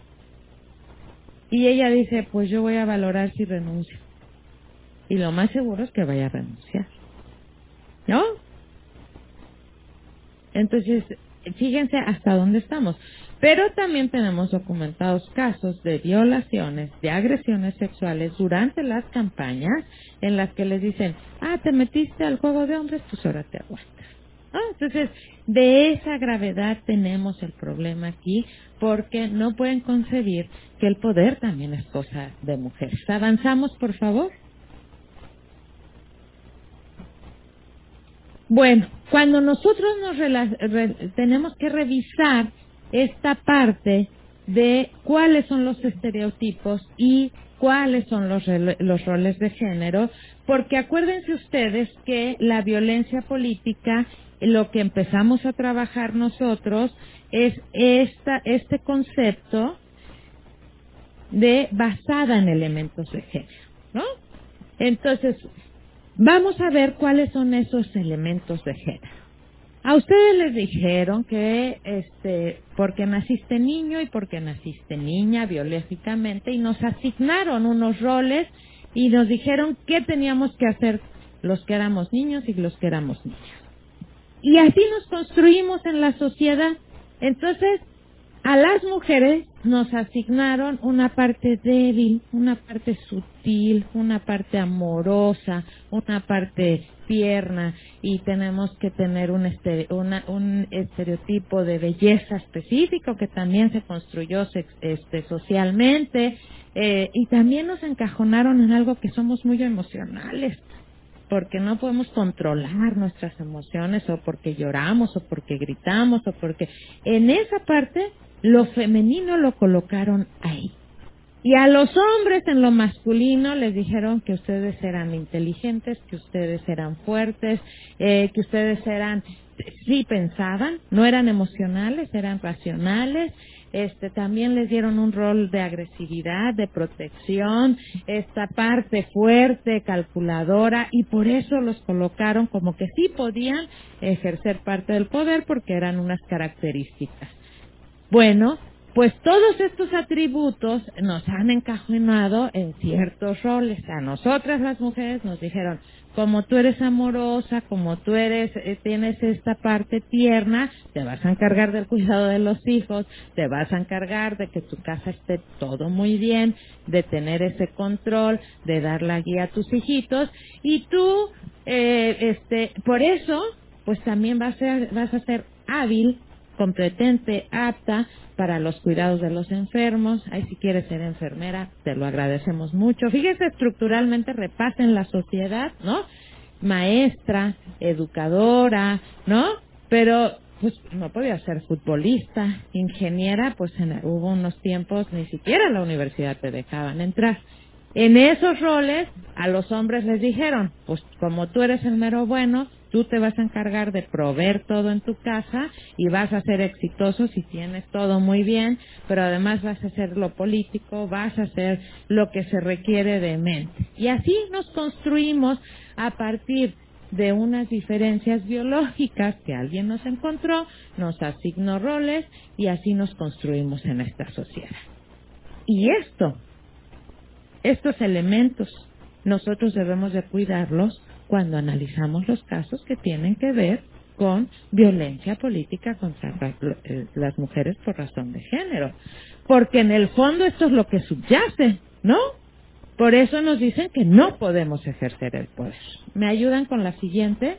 Speaker 2: Y ella dice, pues yo voy a valorar si renuncio. Y lo más seguro es que vaya a renunciar, ¿no? Entonces, fíjense hasta dónde estamos. Pero también tenemos documentados casos de violaciones, de agresiones sexuales durante las campañas en las que les dicen, ah, te metiste al juego de hombres, pues ahora te aguantas. ¿No? Entonces, de esa gravedad tenemos el problema aquí, porque no pueden concebir que el poder también es cosa de mujeres. ¿Avanzamos, por favor? Bueno, cuando nosotros nos rela- re- tenemos que revisar esta parte de cuáles son los estereotipos y cuáles son los, rel- los roles de género, porque acuérdense ustedes que la violencia política, lo que empezamos a trabajar nosotros es esta, este concepto de basada en elementos de género, ¿no? Entonces, vamos a ver cuáles son esos elementos de género. A ustedes les dijeron que, este, porque naciste niño y porque naciste niña biológicamente, y nos asignaron unos roles y nos dijeron qué teníamos que hacer los que éramos niños y los que éramos niñas. Y así nos construimos en la sociedad. Entonces, a las mujeres nos asignaron una parte débil, una parte sutil, una parte amorosa, una parte tierna, y tenemos que tener un, estere, una, un estereotipo de belleza específico que también se construyó sex, este, socialmente, eh, y también nos encajonaron en algo que somos muy emocionales, porque no podemos controlar nuestras emociones, o porque lloramos, o porque gritamos, o porque en esa parte lo femenino lo colocaron ahí. Y a los hombres en lo masculino les dijeron que ustedes eran inteligentes, que ustedes eran fuertes, eh, que ustedes eran, sí pensaban, no eran emocionales, eran racionales. Este, también les dieron un rol de agresividad, de protección, esta parte fuerte, calculadora, y por eso los colocaron como que sí podían ejercer parte del poder porque eran unas características. Bueno, pues todos estos atributos nos han encajonado en ciertos roles. A nosotras las mujeres nos dijeron, como tú eres amorosa, como tú eres, eh, tienes esta parte tierna, te vas a encargar del cuidado de los hijos, te vas a encargar de que tu casa esté todo muy bien, de tener ese control, de dar la guía a tus hijitos, y tú, eh, este, por eso, pues también vas a ser, vas a ser hábil, competente, apta para los cuidados de los enfermos. Ahí si quieres ser enfermera, te lo agradecemos mucho. Fíjese, estructuralmente repasen la sociedad, ¿no? Maestra, educadora, ¿no? Pero pues no podía ser futbolista, ingeniera, pues en, hubo unos tiempos ni siquiera en la universidad te dejaban entrar. En esos roles, a los hombres les dijeron, pues como tú eres el mero bueno, tú te vas a encargar de proveer todo en tu casa y vas a ser exitoso si tienes todo muy bien, pero además vas a hacer lo político, vas a hacer lo que se requiere de mente. Y así nos construimos a partir de unas diferencias biológicas que alguien nos encontró, nos asignó roles y así nos construimos en esta sociedad. Y esto Estos elementos nosotros debemos de cuidarlos cuando analizamos los casos que tienen que ver con violencia política contra las mujeres por razón de género. Porque en el fondo esto es lo que subyace, ¿no? Por eso nos dicen que no podemos ejercer el poder. ¿Me ayudan con la siguiente?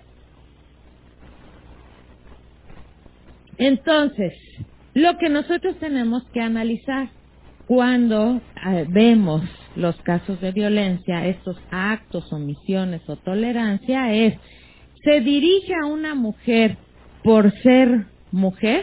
Speaker 2: Entonces, lo que nosotros tenemos que analizar cuando eh, vemos los casos de violencia, estos actos, omisiones o tolerancia, es, ¿se dirige a una mujer por ser mujer?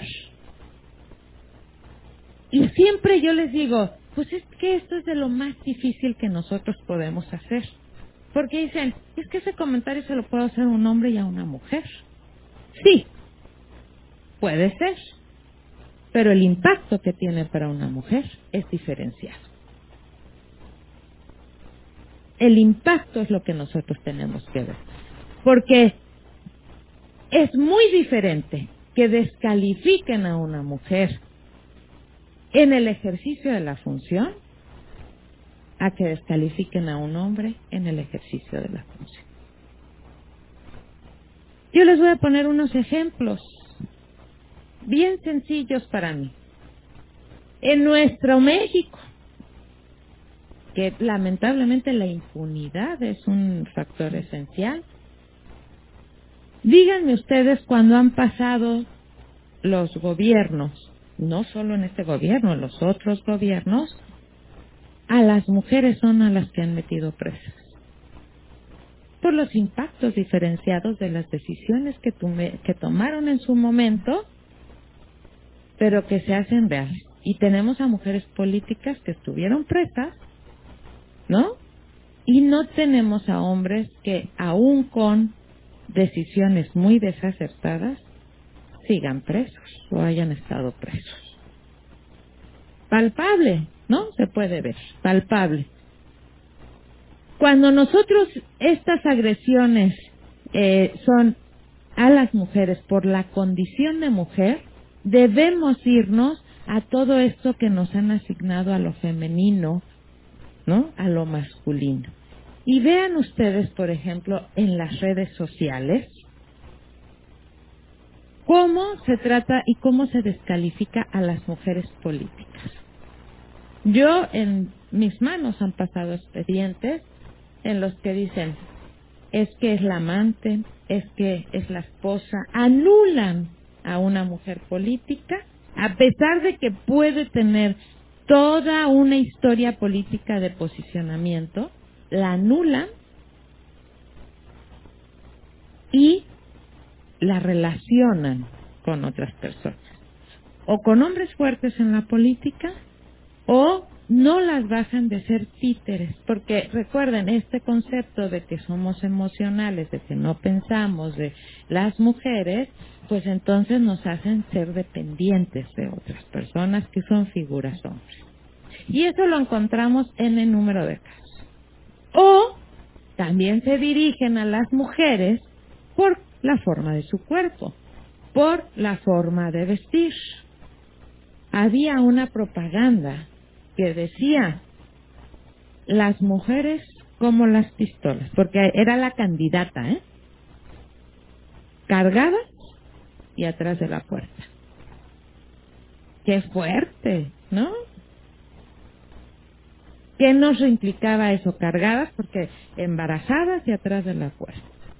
Speaker 2: Y siempre yo les digo, pues es que esto es de lo más difícil que nosotros podemos hacer. Porque dicen, es que ese comentario se lo puede hacer a un hombre y a una mujer. Sí, puede ser. Pero el impacto que tiene para una mujer es diferenciado. el impacto es lo que nosotros tenemos que ver. Porque es muy diferente que descalifiquen a una mujer en el ejercicio de la función a que descalifiquen a un hombre en el ejercicio de la función. Yo les voy a poner unos ejemplos bien sencillos para mí. En nuestro México, que lamentablemente la impunidad es un factor esencial, díganme ustedes cuando han pasado los gobiernos, no solo en este gobierno, en los otros gobiernos, a las mujeres son a las que han metido presas. Por los impactos diferenciados de las decisiones que, tume, que tomaron en su momento, pero que se hacen reales. Y tenemos a mujeres políticas que estuvieron presas, ¿no? Y no tenemos a hombres que, aún con decisiones muy desacertadas, sigan presos o hayan estado presos. Palpable, ¿no? Se puede ver, palpable. Cuando nosotros estas agresiones eh, son a las mujeres por la condición de mujer, debemos irnos a todo esto que nos han asignado a lo femenino, ¿no? A lo masculino. Y vean ustedes, por ejemplo, en las redes sociales, cómo se trata y cómo se descalifica a las mujeres políticas. Yo, en mis manos han pasado expedientes en los que dicen, es que es la amante, es que es la esposa, anulan a una mujer política, a pesar de que puede tener toda una historia política de posicionamiento, la anulan y la relacionan con otras personas, o con hombres fuertes en la política, o no las bajan de ser títeres, porque recuerden, este concepto de que somos emocionales, de que no pensamos, de las mujeres, pues entonces nos hacen ser dependientes de otras personas que son figuras hombres. Y eso lo encontramos en el número de casos. O también se dirigen a las mujeres por la forma de su cuerpo, por la forma de vestir. Había una propaganda que decía, las mujeres como las pistolas, porque era la candidata, ¿eh? Cargadas y atrás de la puerta. ¡Qué fuerte!, ¿no? ¿Qué nos implicaba eso? Cargadas, porque embarazadas y atrás de la puerta.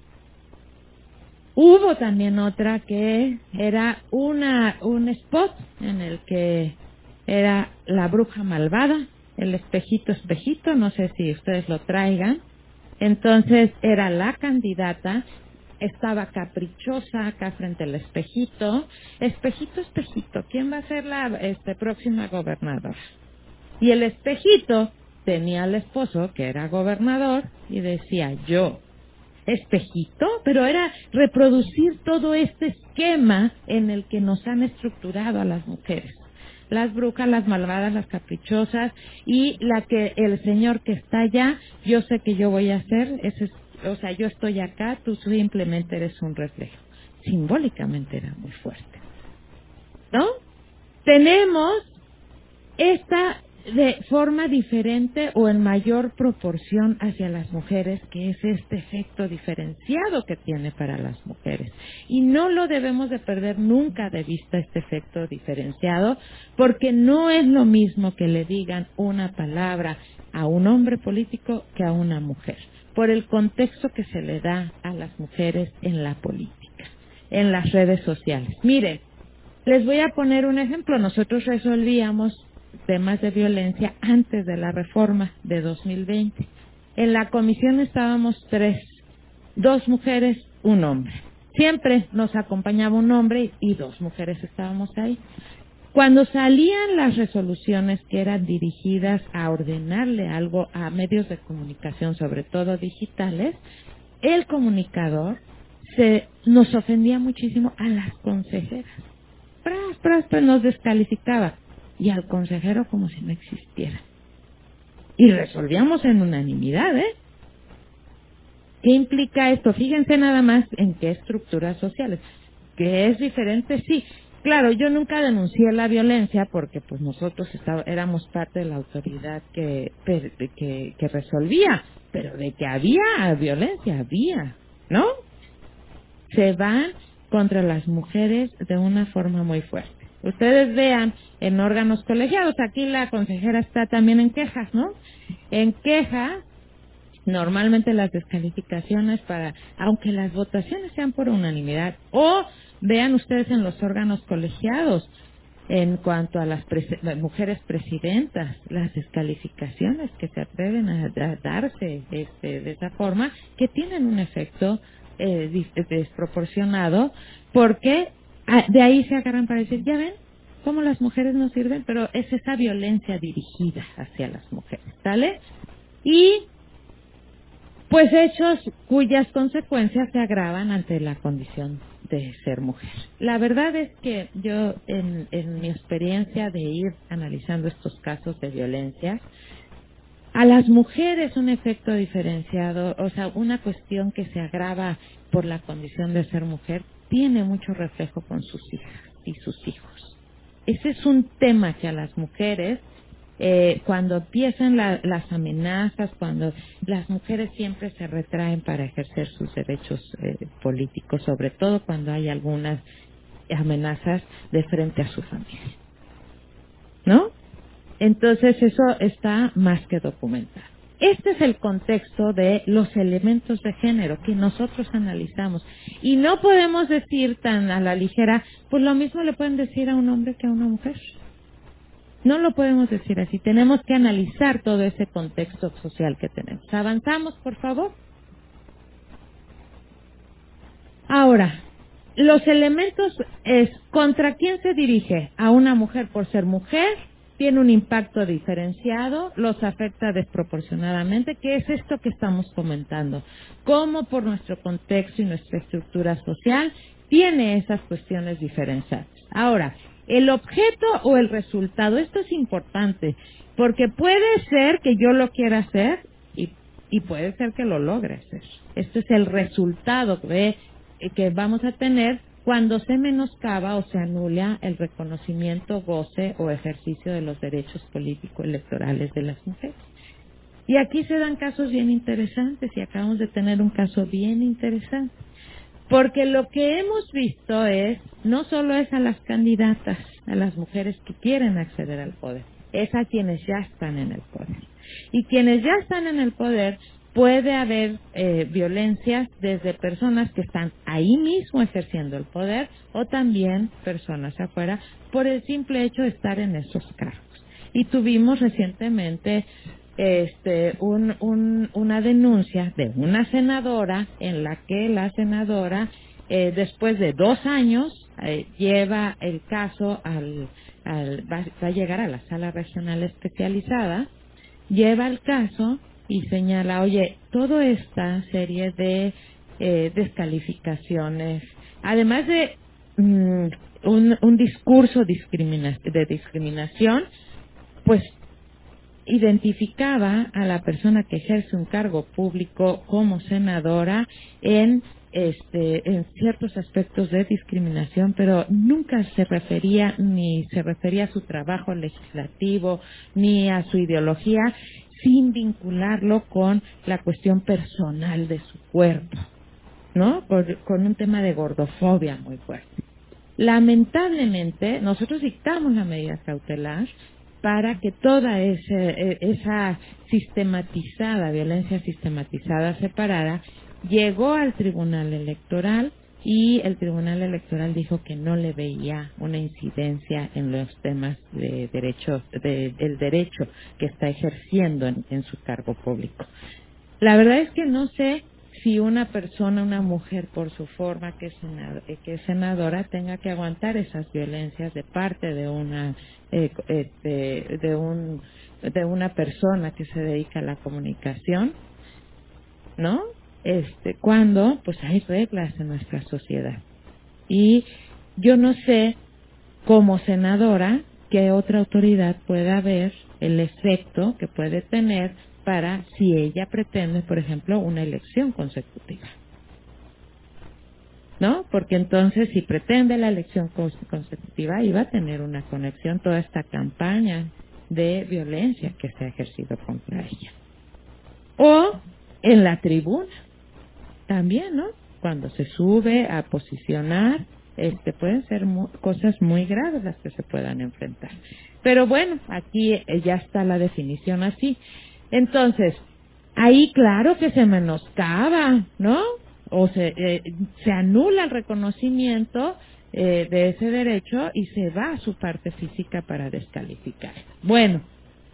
Speaker 2: Hubo también otra que era una un spot en el que era la bruja malvada, el espejito, espejito, no sé si ustedes lo traigan. Entonces era la candidata, estaba caprichosa acá frente al espejito. Espejito, espejito, ¿quién va a ser la este, próxima gobernadora? Y el espejito tenía al esposo, que era gobernador, y decía, yo. Espejito, pero era reproducir todo este esquema en el que nos han estructurado a las mujeres. Las brujas, las malvadas, las caprichosas, y la que el señor que está allá, yo sé que yo voy a hacer, ese es, o sea, yo estoy acá, tú simplemente eres un reflejo. Simbólicamente era muy fuerte, ¿no? Tenemos esta de forma diferente o en mayor proporción hacia las mujeres, que es este efecto diferenciado que tiene para las mujeres. Y no lo debemos de perder nunca de vista, este efecto diferenciado, porque no es lo mismo que le digan una palabra a un hombre político que a una mujer, por el contexto que se le da a las mujeres en la política, en las redes sociales. Miren, les voy a poner un ejemplo. Nosotros resolvíamos temas de violencia antes de la reforma de dos mil veinte. En la comisión estábamos tres, dos mujeres, un hombre. Siempre nos acompañaba un hombre y dos mujeres estábamos ahí. Cuando salían las resoluciones que eran dirigidas a ordenarle algo a medios de comunicación, sobre todo digitales, el comunicador se nos ofendía muchísimo a las consejeras. Pras, pras, pras, nos descalificaba. Y al consejero como si no existiera. Y resolvíamos en unanimidad, ¿eh? ¿Qué implica esto? Fíjense nada más en qué estructuras sociales. ¿Que es diferente? Sí. Claro, yo nunca denuncié la violencia porque pues nosotros estaba, éramos parte de la autoridad que, que, que resolvía, pero de que había violencia, había, ¿no? Se van contra las mujeres de una forma muy fuerte. Ustedes vean en órganos colegiados, aquí la consejera está también en quejas, ¿no? En quejas, normalmente las descalificaciones para, aunque las votaciones sean por unanimidad, o vean ustedes en los órganos colegiados, en cuanto a las, prese- las mujeres presidentas, las descalificaciones que se atreven a, a darse este, de esa forma, que tienen un efecto eh, dis- desproporcionado, porque ah, de ahí se agarran para decir, ya ven, cómo las mujeres no sirven, pero es esa violencia dirigida hacia las mujeres, ¿sale? Y pues hechos cuyas consecuencias se agravan ante la condición de ser mujer. La verdad es que yo, en, en mi experiencia de ir analizando estos casos de violencia, a las mujeres un efecto diferenciado, o sea, una cuestión que se agrava por la condición de ser mujer, tiene mucho reflejo con sus hijas y sus hijos. Ese es un tema que a las mujeres, eh, cuando empiezan la, las amenazas, cuando las mujeres siempre se retraen para ejercer sus derechos eh, políticos, sobre todo cuando hay algunas amenazas de frente a su familia, ¿no? Entonces eso está más que documentado. Este es el contexto de los elementos de género que nosotros analizamos. Y no podemos decir tan a la ligera, pues lo mismo le pueden decir a un hombre que a una mujer. No lo podemos decir así. Tenemos que analizar todo ese contexto social que tenemos. Avanzamos, por favor. Ahora, los elementos es contra quién se dirige. A una mujer por ser mujer, tiene un impacto diferenciado, los afecta desproporcionadamente. ¿Qué es esto que estamos comentando? Cómo por nuestro contexto y nuestra estructura social tiene esas cuestiones diferenciadas. Ahora, el objeto o el resultado, esto es importante, porque puede ser que yo lo quiera hacer y, y puede ser que lo logre hacer. Este es el resultado de que vamos a tener cuando se menoscaba o se anula el reconocimiento, goce o ejercicio de los derechos político-electorales de las mujeres. Y aquí se dan casos bien interesantes y acabamos de tener un caso bien interesante. Porque lo que hemos visto es, no solo es a las candidatas, a las mujeres que quieren acceder al poder, es a quienes ya están en el poder. Y quienes ya están en el poder, puede haber eh, violencias desde personas que están ahí mismo ejerciendo el poder o también personas afuera por el simple hecho de estar en esos cargos. Y tuvimos recientemente este un, un, una denuncia de una senadora en la que la senadora eh, después de dos años eh, lleva el caso al, al va, va a llegar a la sala regional especializada, lleva el caso y señala, oye, toda esta serie de eh, descalificaciones, además de mm, un, un discurso discrimina de discriminación, pues identificaba a la persona que ejerce un cargo público como senadora en este en ciertos aspectos de discriminación, pero nunca se refería ni se refería a su trabajo legislativo ni a su ideología sin vincularlo con la cuestión personal de su cuerpo, ¿no? Por, con un tema de gordofobia muy fuerte. Lamentablemente, nosotros dictamos la medida cautelar para que toda ese, esa sistematizada, violencia sistematizada separada, llegó al Tribunal Electoral y el Tribunal Electoral dijo que no le veía una incidencia en los temas de derecho, de, del derecho que está ejerciendo en, en su cargo público. La verdad es que no sé si una persona, una mujer, por su forma que es, senadora, que es senadora, tenga que aguantar esas violencias de parte de una eh, eh, de, de un de una persona que se dedica a la comunicación, ¿no? Este, cuando pues hay reglas en nuestra sociedad. Y yo no sé, como senadora, qué otra autoridad pueda ver el efecto que puede tener para si ella pretende, por ejemplo, una elección consecutiva. ¿No? Porque entonces si pretende la elección consecutiva iba a tener una conexión toda esta campaña de violencia que se ha ejercido contra ella. O en la tribuna también, ¿no? Cuando se sube a posicionar, este pueden ser mu- cosas muy graves las que se puedan enfrentar. Pero bueno, aquí eh, ya está la definición así. Entonces, ahí claro que se menoscaba, ¿no? O se, eh, se anula el reconocimiento eh, de ese derecho y se va a su parte física para descalificar. Bueno,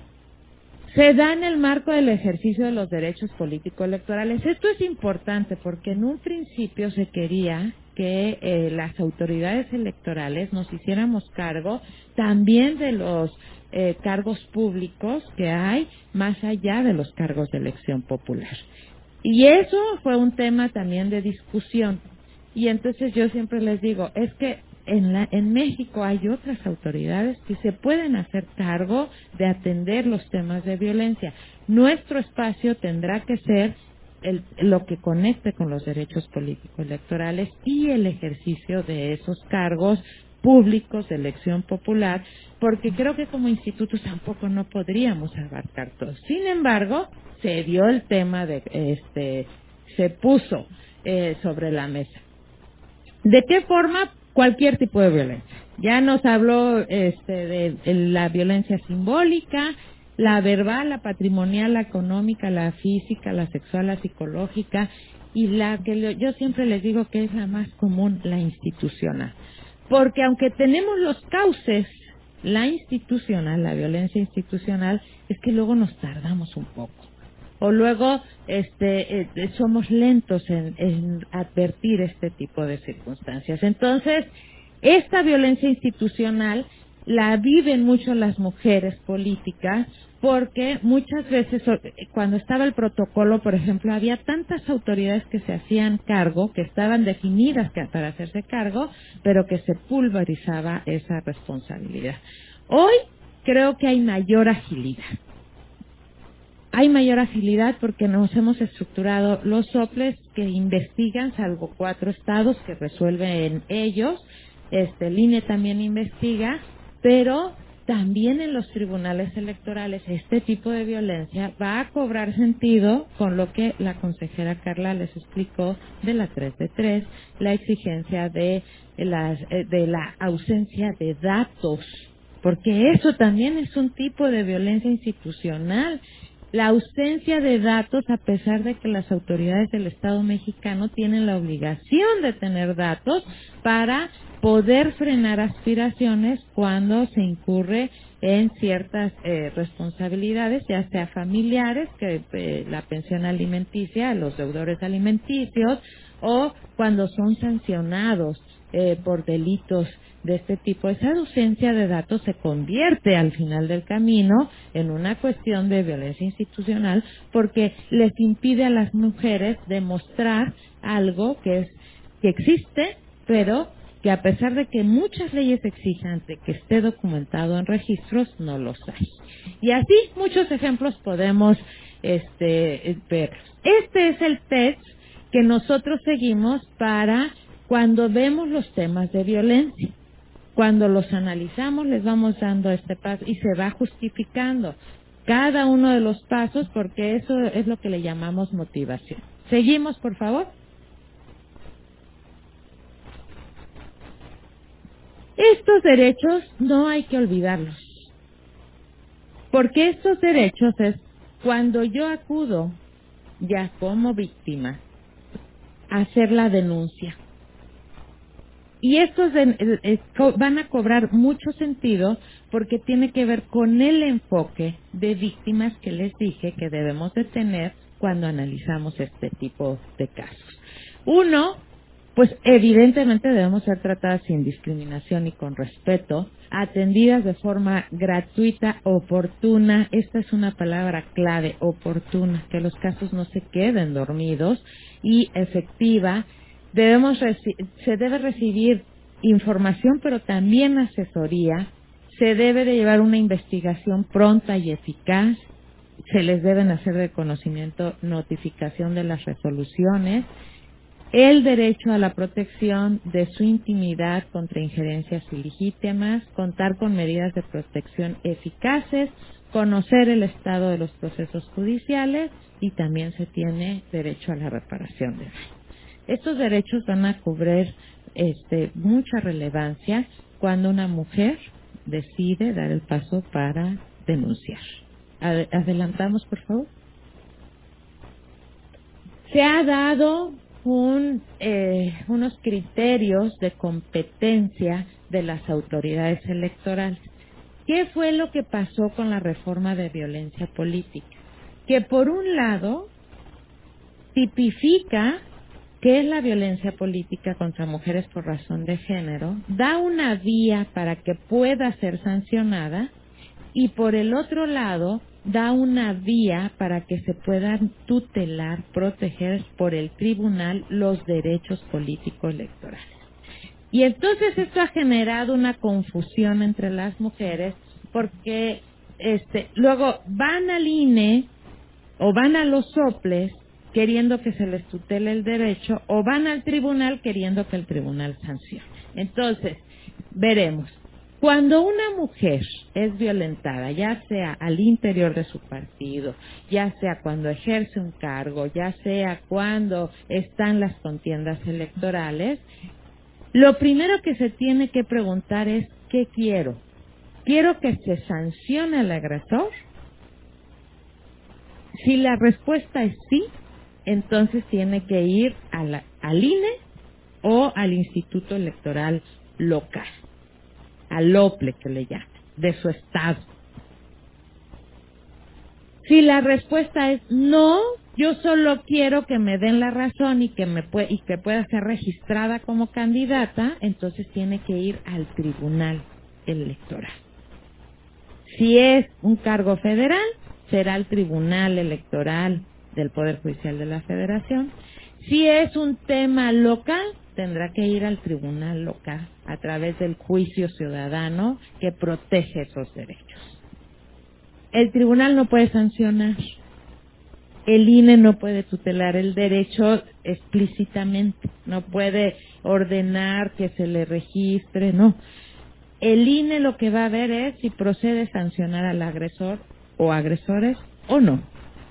Speaker 2: se da en el marco del ejercicio de los derechos político-electorales. Esto es importante porque en un principio se quería que eh, las autoridades electorales nos hiciéramos cargo también de los eh, cargos públicos que hay más allá de los cargos de elección popular. Y eso fue un tema también de discusión. Y entonces yo siempre les digo, es que en, la, en México hay otras autoridades que se pueden hacer cargo de atender los temas de violencia. Nuestro espacio tendrá que ser el, lo que conecte con los derechos políticos electorales y el ejercicio de esos cargos públicos de elección popular, porque creo que como institutos tampoco no podríamos abarcar todo. Sin embargo, se dio el tema de, este, se puso eh, sobre la mesa. ¿De qué forma? Cualquier tipo de violencia. Ya nos habló este, de, de la violencia simbólica, la verbal, la patrimonial, la económica, la física, la sexual, la psicológica y la que le, yo siempre les digo que es la más común, la institucional. Porque aunque tenemos los cauces, la institucional, la violencia institucional, es que luego nos tardamos un poco. O luego este, eh, somos lentos en, en advertir este tipo de circunstancias. Entonces, esta violencia institucional la viven mucho las mujeres políticas porque muchas veces cuando estaba el protocolo, por ejemplo, había tantas autoridades que se hacían cargo, que estaban definidas para hacerse cargo, pero que se pulverizaba esa responsabilidad. Hoy creo que hay mayor agilidad. Hay mayor agilidad porque nos hemos estructurado los soples que investigan, salvo cuatro estados que resuelven ellos. Este, el I N E también investiga, pero también en los tribunales electorales este tipo de violencia va a cobrar sentido con lo que la consejera Carla les explicó de la tres de tres, la exigencia de, las, de la ausencia de datos, porque eso también es un tipo de violencia institucional. La ausencia de datos, a pesar de que las autoridades del Estado mexicano tienen la obligación de tener datos para poder frenar aspiraciones cuando se incurre en ciertas eh, responsabilidades, ya sea familiares, que eh, la pensión alimenticia, los deudores alimenticios, o cuando son sancionados eh, por delitos de este tipo. Esa ausencia de datos se convierte al final del camino en una cuestión de violencia institucional porque les impide a las mujeres demostrar algo que es que existe, pero que a pesar de que muchas leyes exijan de que esté documentado en registros, no los hay. Y así muchos ejemplos podemos este, ver. Este es el test que nosotros seguimos para cuando vemos los temas de violencia. Cuando los analizamos les vamos dando este paso y se va justificando cada uno de los pasos porque eso es lo que le llamamos motivación. Seguimos, por favor. Estos derechos no hay que olvidarlos, porque estos derechos es cuando yo acudo ya como víctima a hacer la denuncia. Y estos de, eh, eh, co- van a cobrar mucho sentido porque tiene que ver con el enfoque de víctimas que les dije que debemos de tener cuando analizamos este tipo de casos. Uno, pues evidentemente debemos ser tratadas sin discriminación y con respeto, atendidas de forma gratuita, oportuna, esta es una palabra clave, oportuna, que los casos no se queden dormidos, y efectiva. Debemos reci- se debe recibir información, pero también asesoría. Se debe de llevar una investigación pronta y eficaz. se les deben hacer de conocimiento notificación de las resoluciones, el derecho a la protección de su intimidad contra injerencias ilegítimas, contar con medidas de protección eficaces, conocer el estado de los procesos judiciales y también se tiene derecho a la reparación de daño. Estos derechos van a cubrir este, mucha relevancia cuando una mujer decide dar el paso para denunciar. Ad- adelantamos, por favor. Se ha dado un, eh, unos criterios de competencia de las autoridades electorales. ¿Qué fue lo que pasó con la reforma de violencia política? Que por un lado tipifica qué es la violencia política contra mujeres por razón de género, da una vía para que pueda ser sancionada y por el otro lado da una vía para que se puedan tutelar, proteger por el tribunal los derechos políticos electorales. Y entonces esto ha generado una confusión entre las mujeres porque este luego van al I N E o van a los soples queriendo que se les tutele el derecho o van al tribunal queriendo que el tribunal sancione. Entonces, veremos. Cuando una mujer es violentada, ya sea al interior de su partido, ya sea cuando ejerce un cargo, ya sea cuando están las contiendas electorales, lo primero que se tiene que preguntar es, ¿qué quiero? ¿Quiero que se sancione al agresor? Si la respuesta es sí, entonces tiene que ir a la, al I N E o al Instituto Electoral local, al O P L E que le llaman, de su estado. Si la respuesta es no, yo solo quiero que me den la razón y que me pue- y que pueda ser registrada como candidata, entonces tiene que ir al Tribunal Electoral. Si es un cargo federal, será el Tribunal Electoral del Poder Judicial de la Federación. Si es un tema local, tendrá que ir al Tribunal Local a través del juicio ciudadano que protege esos derechos. El tribunal no puede sancionar, el I N E no puede tutelar el derecho explícitamente, no puede ordenar que se le registre, no. El I N E lo que va a ver es si procede sancionar al agresor o agresores o no.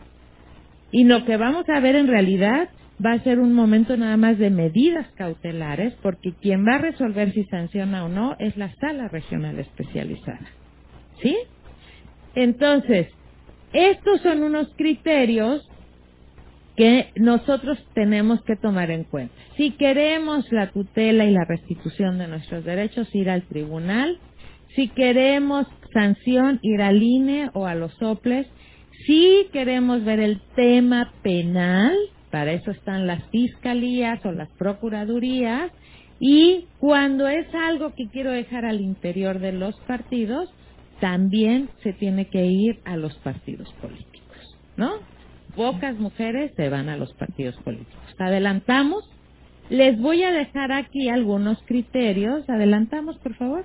Speaker 2: Y lo que vamos a ver en realidad va a ser un momento nada más de medidas cautelares, porque quien va a resolver si sanciona o no es la sala regional especializada. ¿Sí? Entonces, estos son unos criterios que nosotros tenemos que tomar en cuenta. Si queremos la tutela y la restitución de nuestros derechos, ir al tribunal. Si queremos sanción, ir al I N E o a los soples. Si queremos ver el tema penal, para eso están las fiscalías o las procuradurías. Y cuando es algo que quiero dejar al interior de los partidos, también se tiene que ir a los partidos políticos, ¿no? Pocas mujeres se van a los partidos políticos. Adelantamos. Les voy a dejar aquí algunos criterios. Adelantamos, por favor.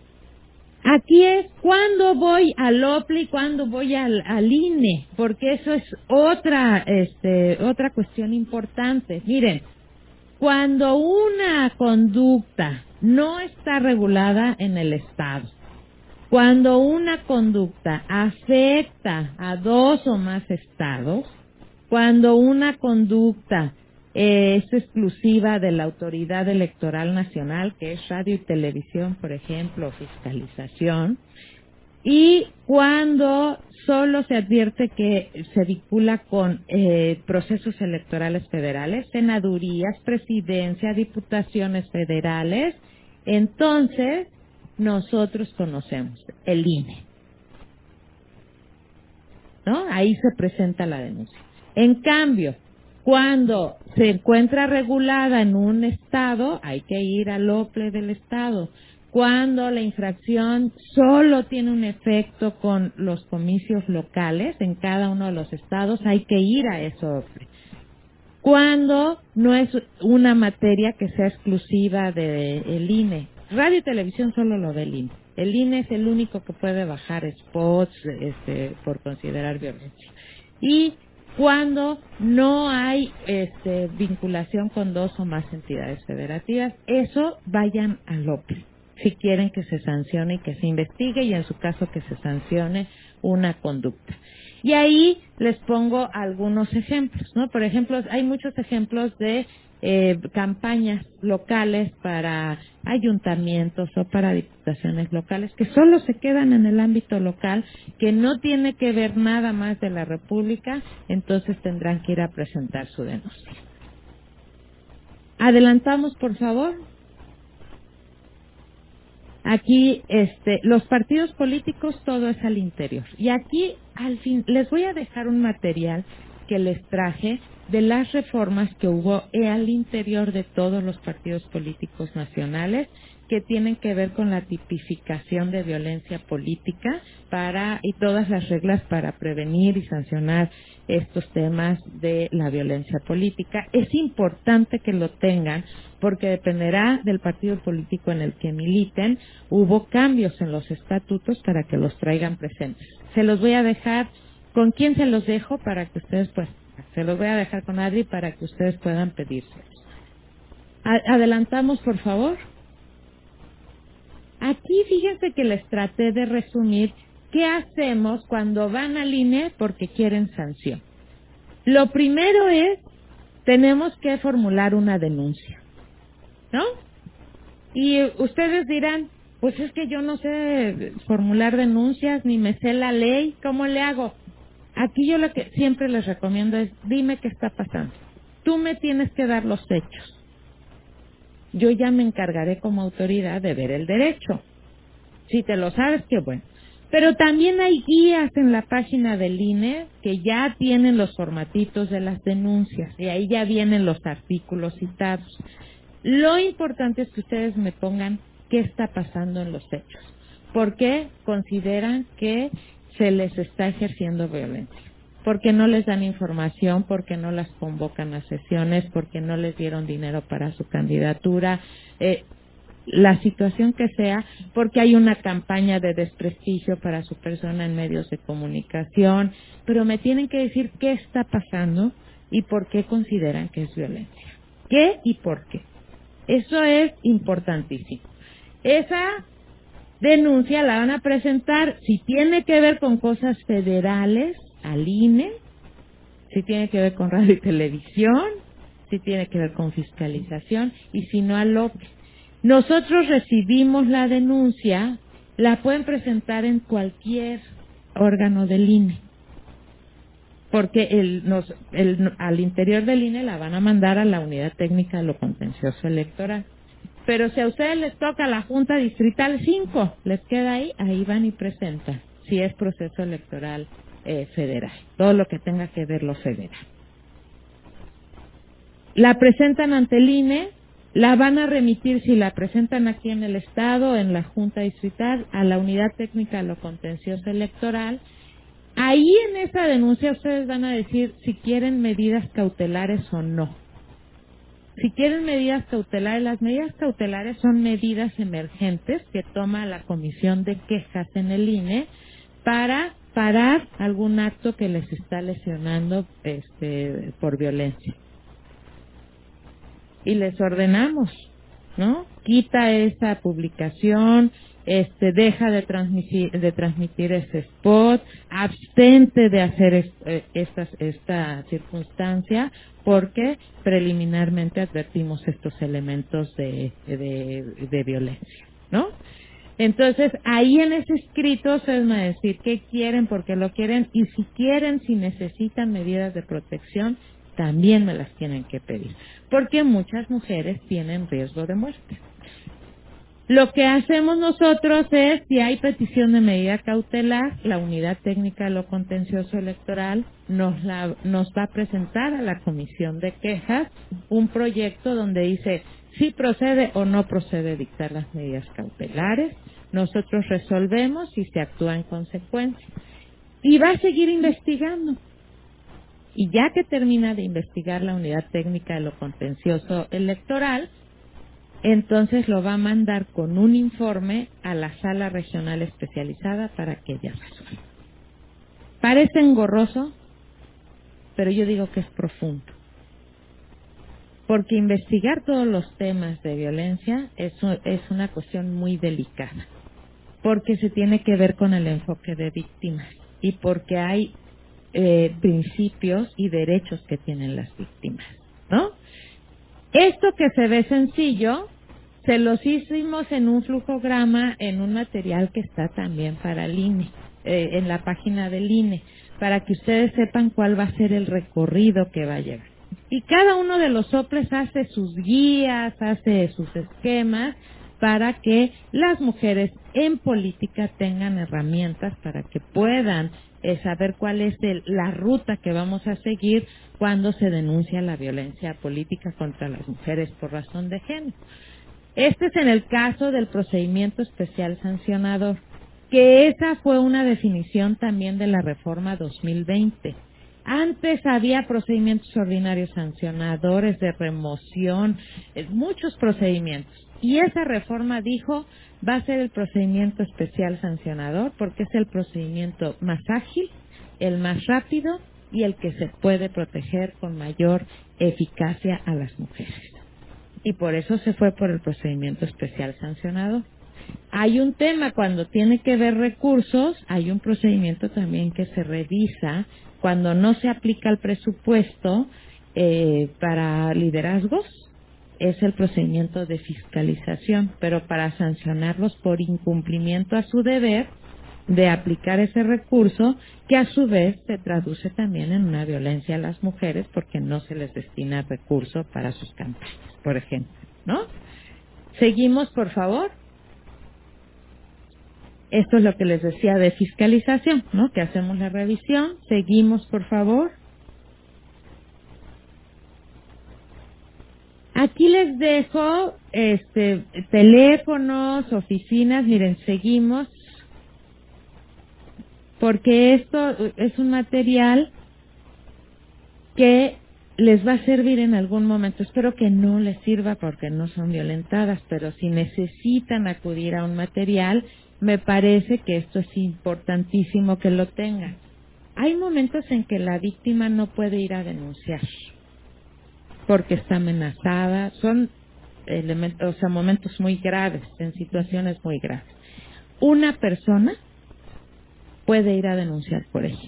Speaker 2: Aquí es cuándo voy al O P L E y cuándo voy al, al I N E, porque eso es otra, este, otra cuestión importante. Miren, cuando una conducta no está regulada en el Estado, cuando una conducta afecta a dos o más estados, cuando una conducta eh, es exclusiva de la Autoridad Electoral Nacional, que es radio y televisión, por ejemplo, fiscalización, y cuando solo se advierte que se vincula con eh, procesos electorales federales, senadurías, presidencia, diputaciones federales, entonces nosotros conocemos el I N E, ¿no? Ahí se presenta la denuncia. En cambio, cuando se encuentra regulada en un estado, hay que ir al O P L E del estado. Cuando la infracción solo tiene un efecto con los comicios locales en cada uno de los estados, hay que ir a ese O P L E. Cuando no es una materia que sea exclusiva del I N E. Radio y televisión solo lo ve el I N E. El I N E es el único que puede bajar spots este, por considerar violencia. Y cuando no hay este, vinculación con dos o más entidades federativas, eso vayan al O P I, si quieren que se sancione y que se investigue, y en su caso que se sancione una conducta. Y ahí les pongo algunos ejemplos, ¿no? Por ejemplo, hay muchos ejemplos de eh, campañas locales para ayuntamientos o para diputaciones locales que solo se quedan en el ámbito local, que no tiene que ver nada más de la República, entonces tendrán que ir a presentar su denuncia. Adelantamos, por favor. Aquí, este, los partidos políticos, todo es al interior. Y aquí, al fin, les voy a dejar un material que les traje de las reformas que hubo al interior de todos los partidos políticos nacionales, que tienen que ver con la tipificación de violencia política para y todas las reglas para prevenir y sancionar estos temas de la violencia política. Es importante que lo tengan porque dependerá del partido político en el que militen. Hubo cambios en los estatutos para que los traigan presentes. Se los voy a dejar. ¿Con quién se los dejo? Para que ustedes, pues, se los voy a dejar con Adri para que ustedes puedan pedírselos. Adelantamos, por favor. Aquí fíjense que les traté de resumir qué hacemos cuando van al I N E porque quieren sanción. Lo primero es, tenemos que formular una denuncia, ¿no? Y ustedes dirán, pues es que yo no sé formular denuncias, ni me sé la ley, ¿cómo le hago? Aquí yo lo que siempre les recomiendo es, dime qué está pasando. Tú me tienes que dar los hechos. Yo ya me encargaré como autoridad de ver el derecho. Si te lo sabes, qué bueno. Pero también hay guías en la página del I N E que ya tienen los formatitos de las denuncias y ahí ya vienen los artículos citados. Lo importante es que ustedes me pongan qué está pasando en los hechos. ¿Por qué consideran que se les está ejerciendo violencia? Porque no les dan información, porque no las convocan a sesiones, porque no les dieron dinero para su candidatura, eh, la situación que sea, porque hay una campaña de desprestigio para su persona en medios de comunicación, pero me tienen que decir qué está pasando y por qué consideran que es violencia. ¿Qué y por qué? Eso es importantísimo. Esa denuncia la van a presentar, si tiene que ver con cosas federales, al I N E, si tiene que ver con radio y televisión, si tiene que ver con fiscalización, y si no al O P E. Nosotros recibimos la denuncia, la pueden presentar en cualquier órgano del I N E, porque el, nos, el, al interior del I N E la van a mandar a la Unidad Técnica de lo Contencioso Electoral. Pero si a ustedes les toca la Junta Distrital cinco, les queda ahí, ahí van y presentan, si es proceso electoral eh, federal, todo lo que tenga que ver lo federal. La presentan ante el I N E, la van a remitir, si la presentan aquí en el Estado, en la Junta Distrital, a la Unidad Técnica de lo Contencioso Electoral. Ahí en esa denuncia ustedes van a decir si quieren medidas cautelares o no. Si quieren medidas cautelares, las medidas cautelares son medidas emergentes que toma la Comisión de Quejas en el I N E para parar algún acto que les está lesionando este, por violencia. Y les ordenamos, ¿no? Quita esa publicación, este, deja de transmitir, de transmitir ese spot, abstente de hacer es, eh, esta, esta circunstancia, porque preliminarmente advertimos estos elementos de, de, de violencia, ¿no? Entonces, ahí en ese escrito se van a decir qué quieren, por qué lo quieren, y si quieren, si necesitan medidas de protección, también me las tienen que pedir, porque muchas mujeres tienen riesgo de muerte. Lo que hacemos nosotros es, si hay petición de medida cautelar, la Unidad Técnica de lo Contencioso Electoral nos, la, nos va a presentar a la Comisión de Quejas un proyecto donde dice si procede o no procede dictar las medidas cautelares. Nosotros resolvemos y se actúa en consecuencia. Y va a seguir investigando. Y ya que termina de investigar la Unidad Técnica de lo Contencioso Electoral, entonces lo va a mandar con un informe a la sala regional especializada para que ella resuelva. Parece engorroso, pero yo digo que es profundo. Porque investigar todos los temas de violencia es, es una cuestión muy delicada. Porque se tiene que ver con el enfoque de víctimas y porque hay eh, principios y derechos que tienen las víctimas, ¿no? Esto que se ve sencillo, se los hicimos en un flujograma, en un material que está también para el I N E, eh, en la página del I N E, para que ustedes sepan cuál va a ser el recorrido que va a llevar. Y cada uno de los soples hace sus guías, hace sus esquemas, para que las mujeres en política tengan herramientas para que puedan eh, saber cuál es el, la ruta que vamos a seguir cuando se denuncia la violencia política contra las mujeres por razón de género. Este es en el caso del procedimiento especial sancionador, que esa fue una definición también de la reforma dos mil veinte. Antes había procedimientos ordinarios sancionadores de remoción, eh, muchos procedimientos. Y esa reforma dijo, va a ser el procedimiento especial sancionador porque es el procedimiento más ágil, el más rápido y el que se puede proteger con mayor eficacia a las mujeres. Y por eso se fue por el procedimiento especial sancionador. Hay un tema cuando tiene que ver recursos, hay un procedimiento también que se revisa cuando no se aplica el presupuesto eh, para liderazgos, es el procedimiento de fiscalización, pero para sancionarlos por incumplimiento a su deber de aplicar ese recurso, que a su vez se traduce también en una violencia a las mujeres porque no se les destina recurso para sus campañas, por ejemplo, ¿no? Seguimos, por favor. Esto es lo que les decía de fiscalización, ¿no? Que hacemos la revisión. Seguimos, por favor. Aquí les dejo este teléfonos, oficinas. Miren, seguimos. Porque esto es un material que les va a servir en algún momento. Espero que no les sirva porque no son violentadas, pero si necesitan acudir a un material, me parece que esto es importantísimo que lo tengan. Hay momentos en que la víctima no puede ir a denunciar porque está amenazada. Son elementos, o sea, momentos muy graves, en situaciones muy graves. Una persona puede ir a denunciar por ella.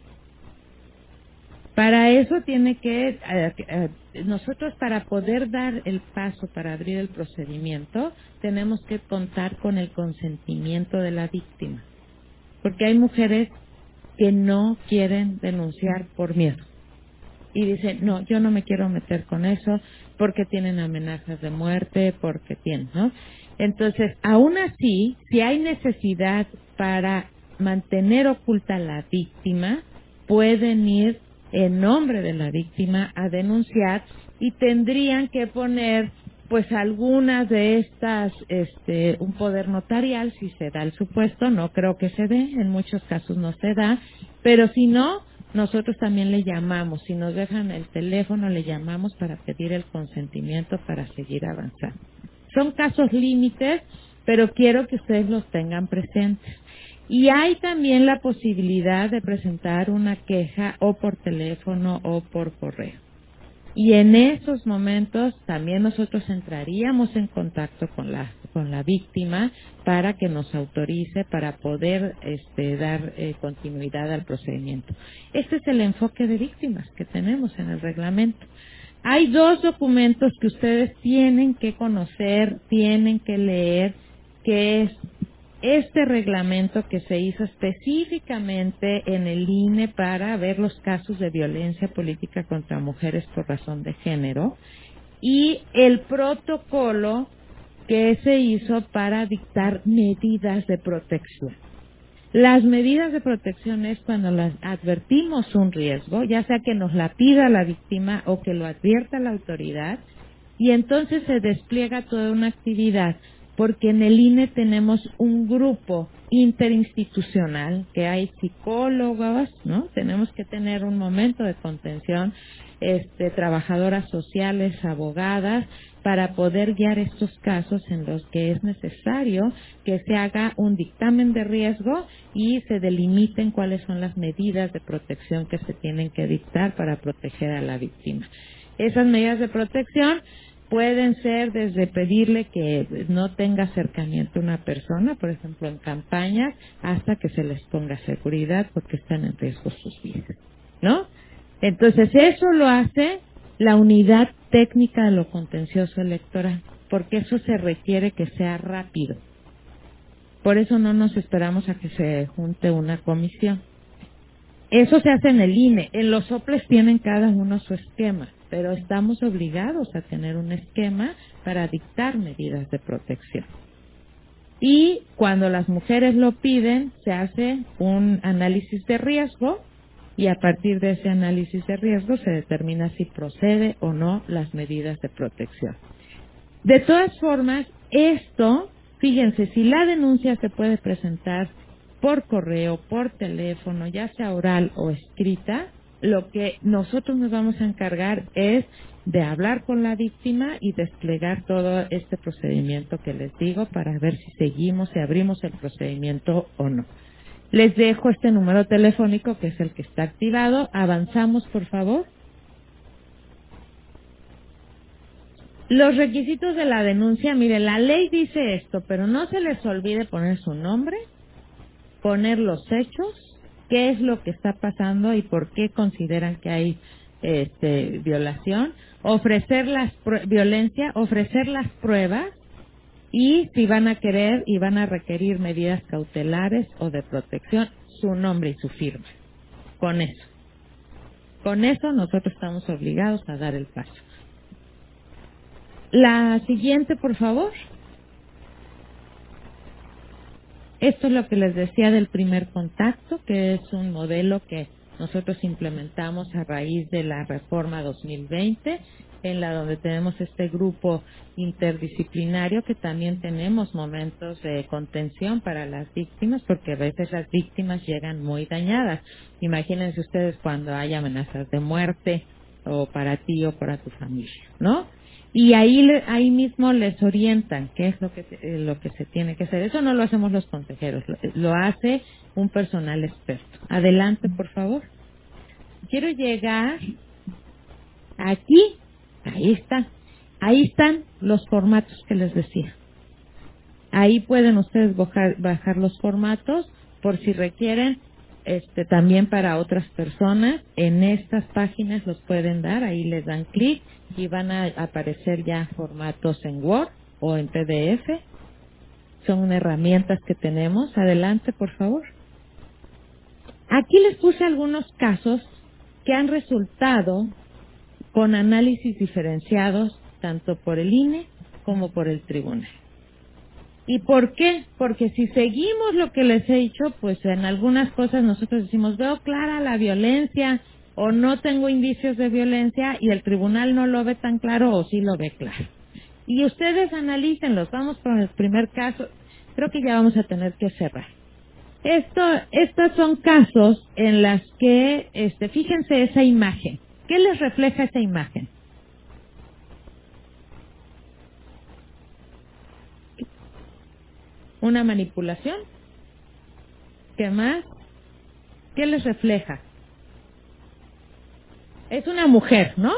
Speaker 2: Para eso tiene que, eh, eh, nosotros para poder dar el paso para abrir el procedimiento, tenemos que contar con el consentimiento de la víctima. Porque hay mujeres que no quieren denunciar por miedo. Y dicen, no, yo no me quiero meter con eso porque tienen amenazas de muerte, porque tienen, ¿no? Entonces, aún así, si hay necesidad para mantener oculta a la víctima, pueden ir en nombre de la víctima a denunciar y tendrían que poner pues algunas de estas, este, un poder notarial si se da el supuesto, no creo que se dé, en muchos casos no se da, pero si no, nosotros también le llamamos, si nos dejan el teléfono le llamamos para pedir el consentimiento para seguir avanzando. Son casos límites, pero quiero que ustedes los tengan presentes. Y hay también la posibilidad de presentar una queja o por teléfono o por correo. Y en esos momentos también nosotros entraríamos en contacto con la con la víctima para que nos autorice para poder este, dar eh, continuidad al procedimiento. Este es el enfoque de víctimas que tenemos en el reglamento. Hay dos documentos que ustedes tienen que conocer, tienen que leer, que es este reglamento que se hizo específicamente en el I N E para ver los casos de violencia política contra mujeres por razón de género y el protocolo que se hizo para dictar medidas de protección. Las medidas de protección es cuando las advertimos un riesgo, ya sea que nos la pida la víctima o que lo advierta la autoridad, y entonces se despliega toda una actividad porque en el I N E tenemos un grupo interinstitucional, que hay psicólogos, ¿no? Tenemos que tener un momento de contención, este, trabajadoras sociales, abogadas, para poder guiar estos casos en los que es necesario que se haga un dictamen de riesgo y se delimiten cuáles son las medidas de protección que se tienen que dictar para proteger a la víctima. Esas medidas de protección pueden ser desde pedirle que no tenga acercamiento a una persona, por ejemplo en campañas, hasta que se les ponga seguridad porque están en riesgo sus vidas, ¿no? Entonces eso lo hace la unidad técnica de lo contencioso electoral, porque eso se requiere que sea rápido. Por eso no nos esperamos a que se junte una comisión. Eso se hace en el I N E. En los soples tienen cada uno su esquema, pero estamos obligados a tener un esquema para dictar medidas de protección. Y cuando las mujeres lo piden, se hace un análisis de riesgo y a partir de ese análisis de riesgo se determina si procede o no las medidas de protección. De todas formas, esto, fíjense, si la denuncia se puede presentar por correo, por teléfono, ya sea oral o escrita, lo que nosotros nos vamos a encargar es de hablar con la víctima y desplegar todo este procedimiento que les digo para ver si seguimos, si abrimos el procedimiento o no. Les dejo este número telefónico que es el que está activado. Avanzamos, por favor. Los requisitos de la denuncia, mire, la ley dice esto, pero no se les olvide poner su nombre, poner los hechos, qué es lo que está pasando y por qué consideran que hay este, violación, ofrecer las violencia, ofrecer las pruebas y si van a querer y van a requerir medidas cautelares o de protección, su nombre y su firma. Con eso. Con eso nosotros estamos obligados a dar el paso. La siguiente, por favor. Esto es lo que les decía del primer contacto, que es un modelo que nosotros implementamos a raíz de la reforma dos mil veinte, en la donde tenemos este grupo interdisciplinario que también tenemos momentos de contención para las víctimas, porque a veces las víctimas llegan muy dañadas. Imagínense ustedes cuando hay amenazas de muerte o para ti o para tu familia, ¿no? Y ahí ahí mismo les orientan qué es lo que eh, lo que se tiene que hacer. Eso no lo hacemos los consejeros, lo, lo hace un personal experto. Adelante, por favor. Quiero llegar aquí, ahí está, ahí están los formatos que les decía. Ahí pueden ustedes bajar, bajar los formatos por si requieren. Este, también para otras personas, en estas páginas los pueden dar, ahí les dan clic y van a aparecer ya formatos en Word o en P D F. Son herramientas que tenemos. Adelante, por favor. Aquí les puse algunos casos que han resultado con análisis diferenciados tanto por el I N E como por el tribunal. ¿Y por qué? Porque si seguimos lo que les he dicho, pues en algunas cosas nosotros decimos, veo clara la violencia o no tengo indicios de violencia y el tribunal no lo ve tan claro o sí lo ve claro. Y ustedes analícenlos. Vamos con el primer caso. Creo que ya vamos a tener que cerrar. Esto, estos son casos en las que, este, fíjense esa imagen. ¿Qué les refleja esa imagen? ¿Una manipulación? ¿Qué más? ¿Qué les refleja? Es una mujer, ¿no?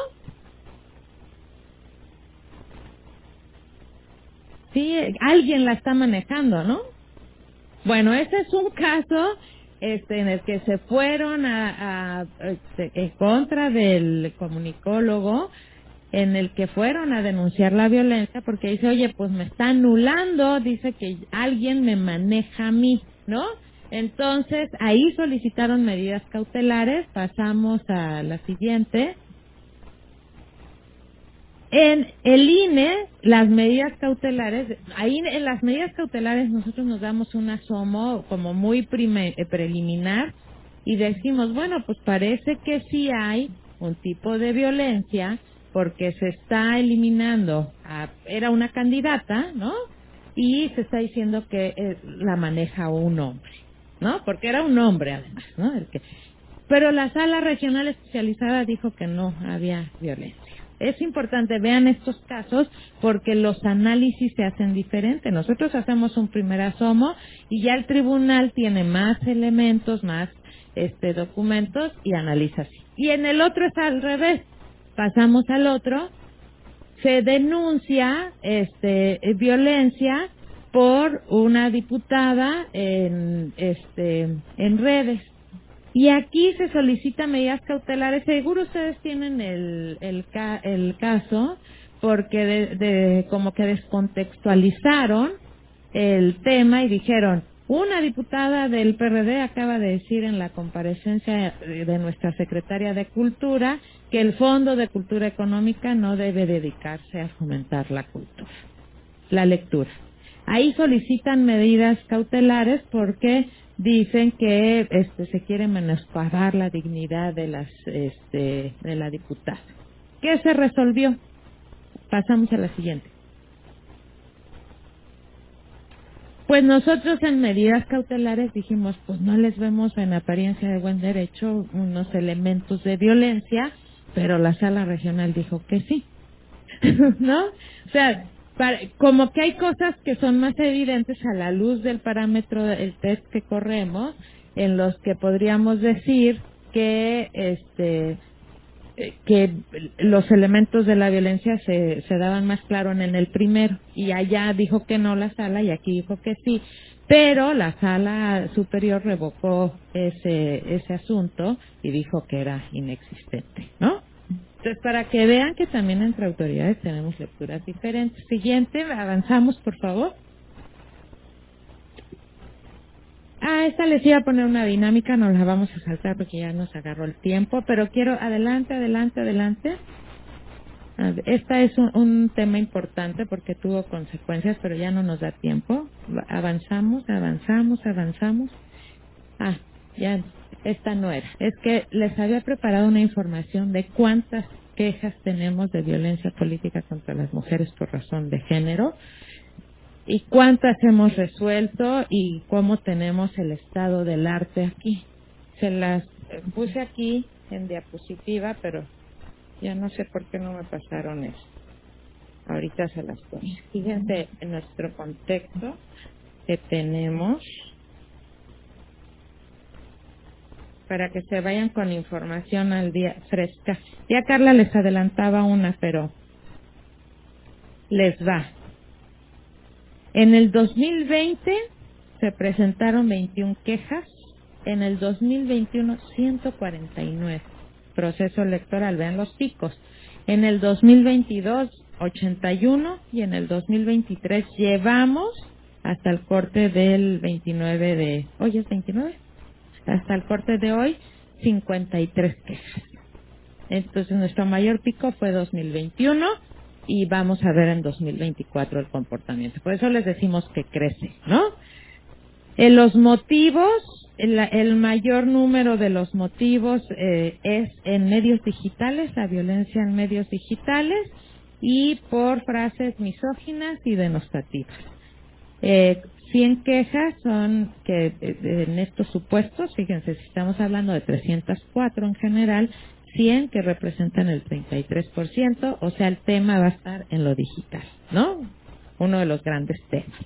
Speaker 2: Sí, alguien la está manejando, ¿no? Bueno, ese es un caso este, en el que se fueron a, a, este, en contra del comunicólogo, en el que fueron a denunciar la violencia porque dice, oye, pues me está anulando, dice que alguien me maneja a mí, ¿no? Entonces, ahí solicitaron medidas cautelares, pasamos a la siguiente. En el I N E, las medidas cautelares, ahí en las medidas cautelares nosotros nos damos un asomo como muy prime, eh, preliminar y decimos, bueno, pues parece que sí hay un tipo de violencia porque se está eliminando, a, era una candidata, ¿no? y se está diciendo que eh, la maneja un hombre, ¿no? Porque era un hombre además, ¿no? El que... Pero la sala regional especializada dijo que no había violencia. Es importante, vean estos casos, porque los análisis se hacen diferentes. Nosotros hacemos un primer asomo y ya el tribunal tiene más elementos, más este documentos y analiza así. Y en el otro es al revés. Pasamos al otro, se denuncia este violencia por una diputada en este en redes. Y aquí se solicitan medidas cautelares. Seguro ustedes tienen el el, ca, el caso, porque de, de como que descontextualizaron el tema y dijeron, una diputada del P R D acaba de decir en la comparecencia de nuestra secretaria de Cultura que el Fondo de Cultura Económica no debe dedicarse a fomentar la cultura, la lectura. Ahí solicitan medidas cautelares porque dicen que este se quiere menoscabar la dignidad de las este de la diputada. ¿Qué se resolvió? Pasamos a la siguiente. Pues nosotros en medidas cautelares dijimos, pues no les vemos en apariencia de buen derecho unos elementos de violencia, pero la sala regional dijo que sí, ¿no? O sea, para, como que hay cosas que son más evidentes a la luz del parámetro del test que corremos, en los que podríamos decir que este que los elementos de la violencia se, se daban más claro en, en el primero, y allá dijo que no la sala y aquí dijo que sí, pero la sala superior revocó ese ese asunto y dijo que era inexistente, ¿no? Entonces, para que vean que también entre autoridades tenemos lecturas diferentes. Siguiente, avanzamos, por favor. Ah, esta les iba a poner una dinámica, no la vamos a saltar porque ya nos agarró el tiempo, pero quiero, adelante, adelante, adelante. Esta es un, un tema importante porque tuvo consecuencias, pero ya no nos da tiempo. Avanzamos, avanzamos, avanzamos. Ah, ya, esta no era. Es que les había preparado una información de cuántas quejas tenemos de violencia política contra las mujeres por razón de género, y cuántas hemos resuelto y cómo tenemos el estado del arte aquí. Se las puse aquí en diapositiva, pero ya no sé por qué no me pasaron eso. Ahorita se las pongo. Fíjense en nuestro contexto que tenemos, para que se vayan con información al día fresca. Ya Carla les adelantaba una, pero les va. En el dos mil veinte se presentaron veintiuna quejas, en el dos mil veintiuno ciento cuarenta y nueve. Proceso electoral, vean los picos. En el dos mil veintidós ochenta y uno y en el dos mil veintitrés llevamos hasta el corte del veintinueve de... ¿Hoy es veintinueve? Hasta el corte de hoy, cincuenta y tres quejas. Entonces nuestro mayor pico fue dos mil veintiuno y vamos a ver en dos mil veinticuatro el comportamiento. Por eso les decimos que crece, ¿no? En los motivos, el, el mayor número de los motivos eh, es en medios digitales, la violencia en medios digitales y por frases misóginas y denostativas. Eh, cien quejas son que eh, en estos supuestos, fíjense, si estamos hablando de trescientos cuatro en general, cien que representan el treinta y tres por ciento, o sea, el tema va a estar en lo digital, ¿no? Uno de los grandes temas.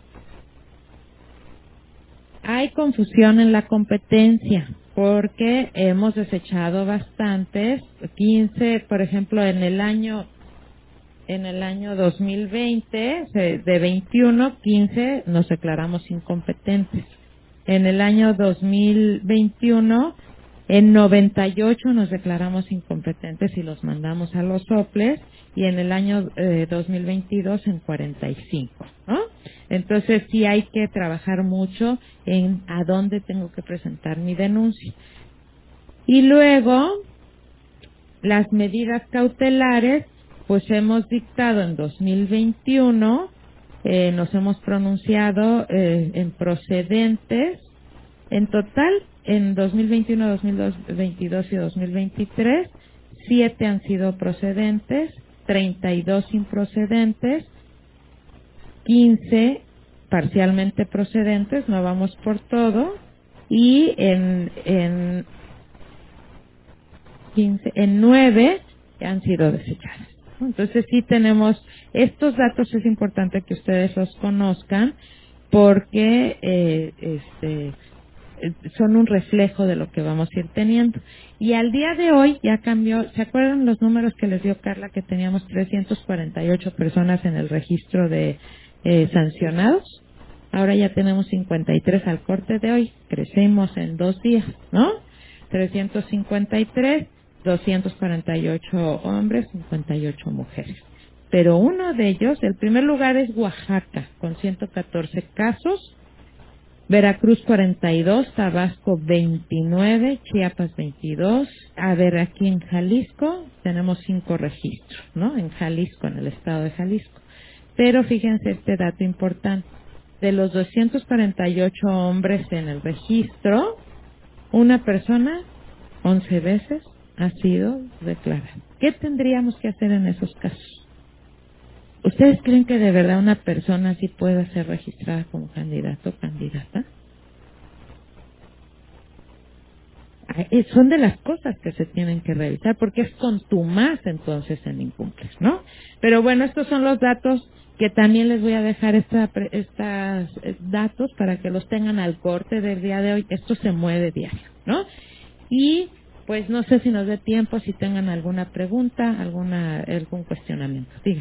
Speaker 2: Hay confusión en la competencia porque hemos desechado bastantes, quince, por ejemplo, en el año en el año dos mil veinte, de veintiuno, quince nos declaramos incompetentes. En el año dos mil veintiuno, en noventa y ocho nos declaramos incompetentes y los mandamos a los soples, y en el año eh, dos mil veintidós en cuarenta y cinco, ¿no? Entonces sí hay que trabajar mucho en a dónde tengo que presentar mi denuncia. Y luego, las medidas cautelares, pues hemos dictado en dos mil veintiuno, eh, nos hemos pronunciado eh, en procedentes, en total, en dos mil veintiuno, dos mil veintidós y dos mil veintitrés, siete han sido procedentes, treinta y dos improcedentes, quince parcialmente procedentes, no vamos por todo, y en, en, quince, en nueve han sido desechadas. Entonces sí tenemos, estos datos es importante que ustedes los conozcan porque eh, este, son un reflejo de lo que vamos a ir teniendo. Y al día de hoy ya cambió, ¿se acuerdan los números que les dio Carla que teníamos trescientas cuarenta y ocho personas en el registro de eh, sancionados? Ahora ya tenemos cincuenta y tres al corte de hoy, crecemos en dos días, ¿no? trescientos cincuenta y tres, doscientos cuarenta y ocho hombres, cincuenta y ocho mujeres. Pero uno de ellos, el primer lugar es Oaxaca, con ciento catorce casos, Veracruz cuarenta y dos, Tabasco veintinueve, Chiapas veintidós. A ver, aquí en Jalisco tenemos cinco registros, ¿no? En Jalisco, en el estado de Jalisco. Pero fíjense este dato importante. De los doscientos cuarenta y ocho hombres en el registro, una persona once veces ha sido declarada. ¿Qué tendríamos que hacer en esos casos? ¿Ustedes creen que de verdad una persona sí pueda ser registrada como candidato o candidata? Eh, Son de las cosas que se tienen que revisar porque es contumaz entonces en incumplir, ¿no? Pero bueno, estos son los datos que también les voy a dejar esta, estas datos para que los tengan al corte del día de hoy. Esto se mueve diario, ¿no? Y pues no sé si nos dé tiempo, si tengan alguna pregunta, alguna algún cuestionamiento. Diga.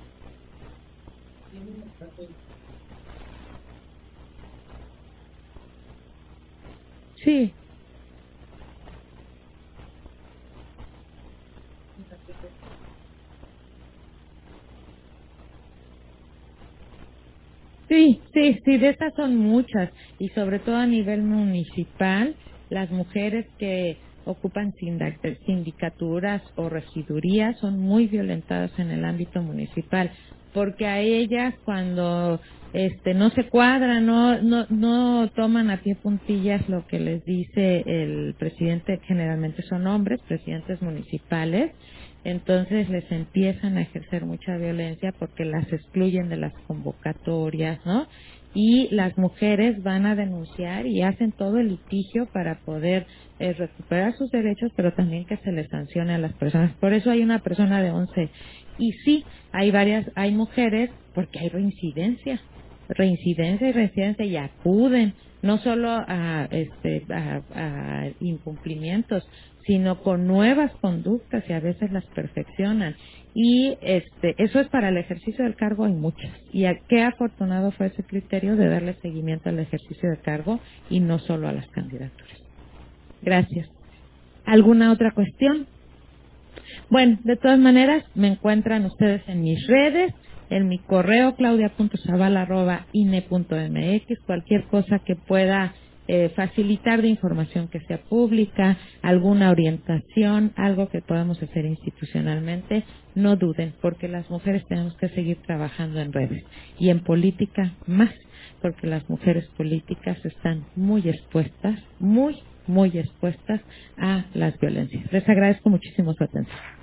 Speaker 2: Sí. Sí, sí, sí, de estas son muchas y sobre todo a nivel municipal, las mujeres que ocupan sinda- sindicaturas o regidurías son muy violentadas en el ámbito municipal porque a ellas cuando este no se cuadran, no no no toman a pie puntillas lo que les dice el presidente, generalmente son hombres, presidentes municipales. Entonces les empiezan a ejercer mucha violencia porque las excluyen de las convocatorias, ¿no? Y las mujeres van a denunciar y hacen todo el litigio para poder eh, recuperar sus derechos, pero también que se les sancione a las personas. Por eso hay una persona de once. Y sí, hay varias, hay mujeres porque hay reincidencia, reincidencia y reincidencia y acuden no solo a, este, a, a incumplimientos, sino con nuevas conductas y a veces las perfeccionan. Y este, eso es para el ejercicio del cargo, hay muchas. Y a, qué afortunado fue ese criterio de darle seguimiento al ejercicio del cargo y no solo a las candidaturas. Gracias. ¿Alguna otra cuestión? Bueno, de todas maneras, me encuentran ustedes en mis redes, en mi correo claudia punto zavala arroba ine punto mx, cualquier cosa que pueda eh, facilitar de información que sea pública, alguna orientación, algo que podamos hacer institucionalmente, no duden, porque las mujeres tenemos que seguir trabajando en redes y en política más, porque las mujeres políticas están muy expuestas, muy, muy expuestas a las violencias. Les agradezco muchísimo su atención.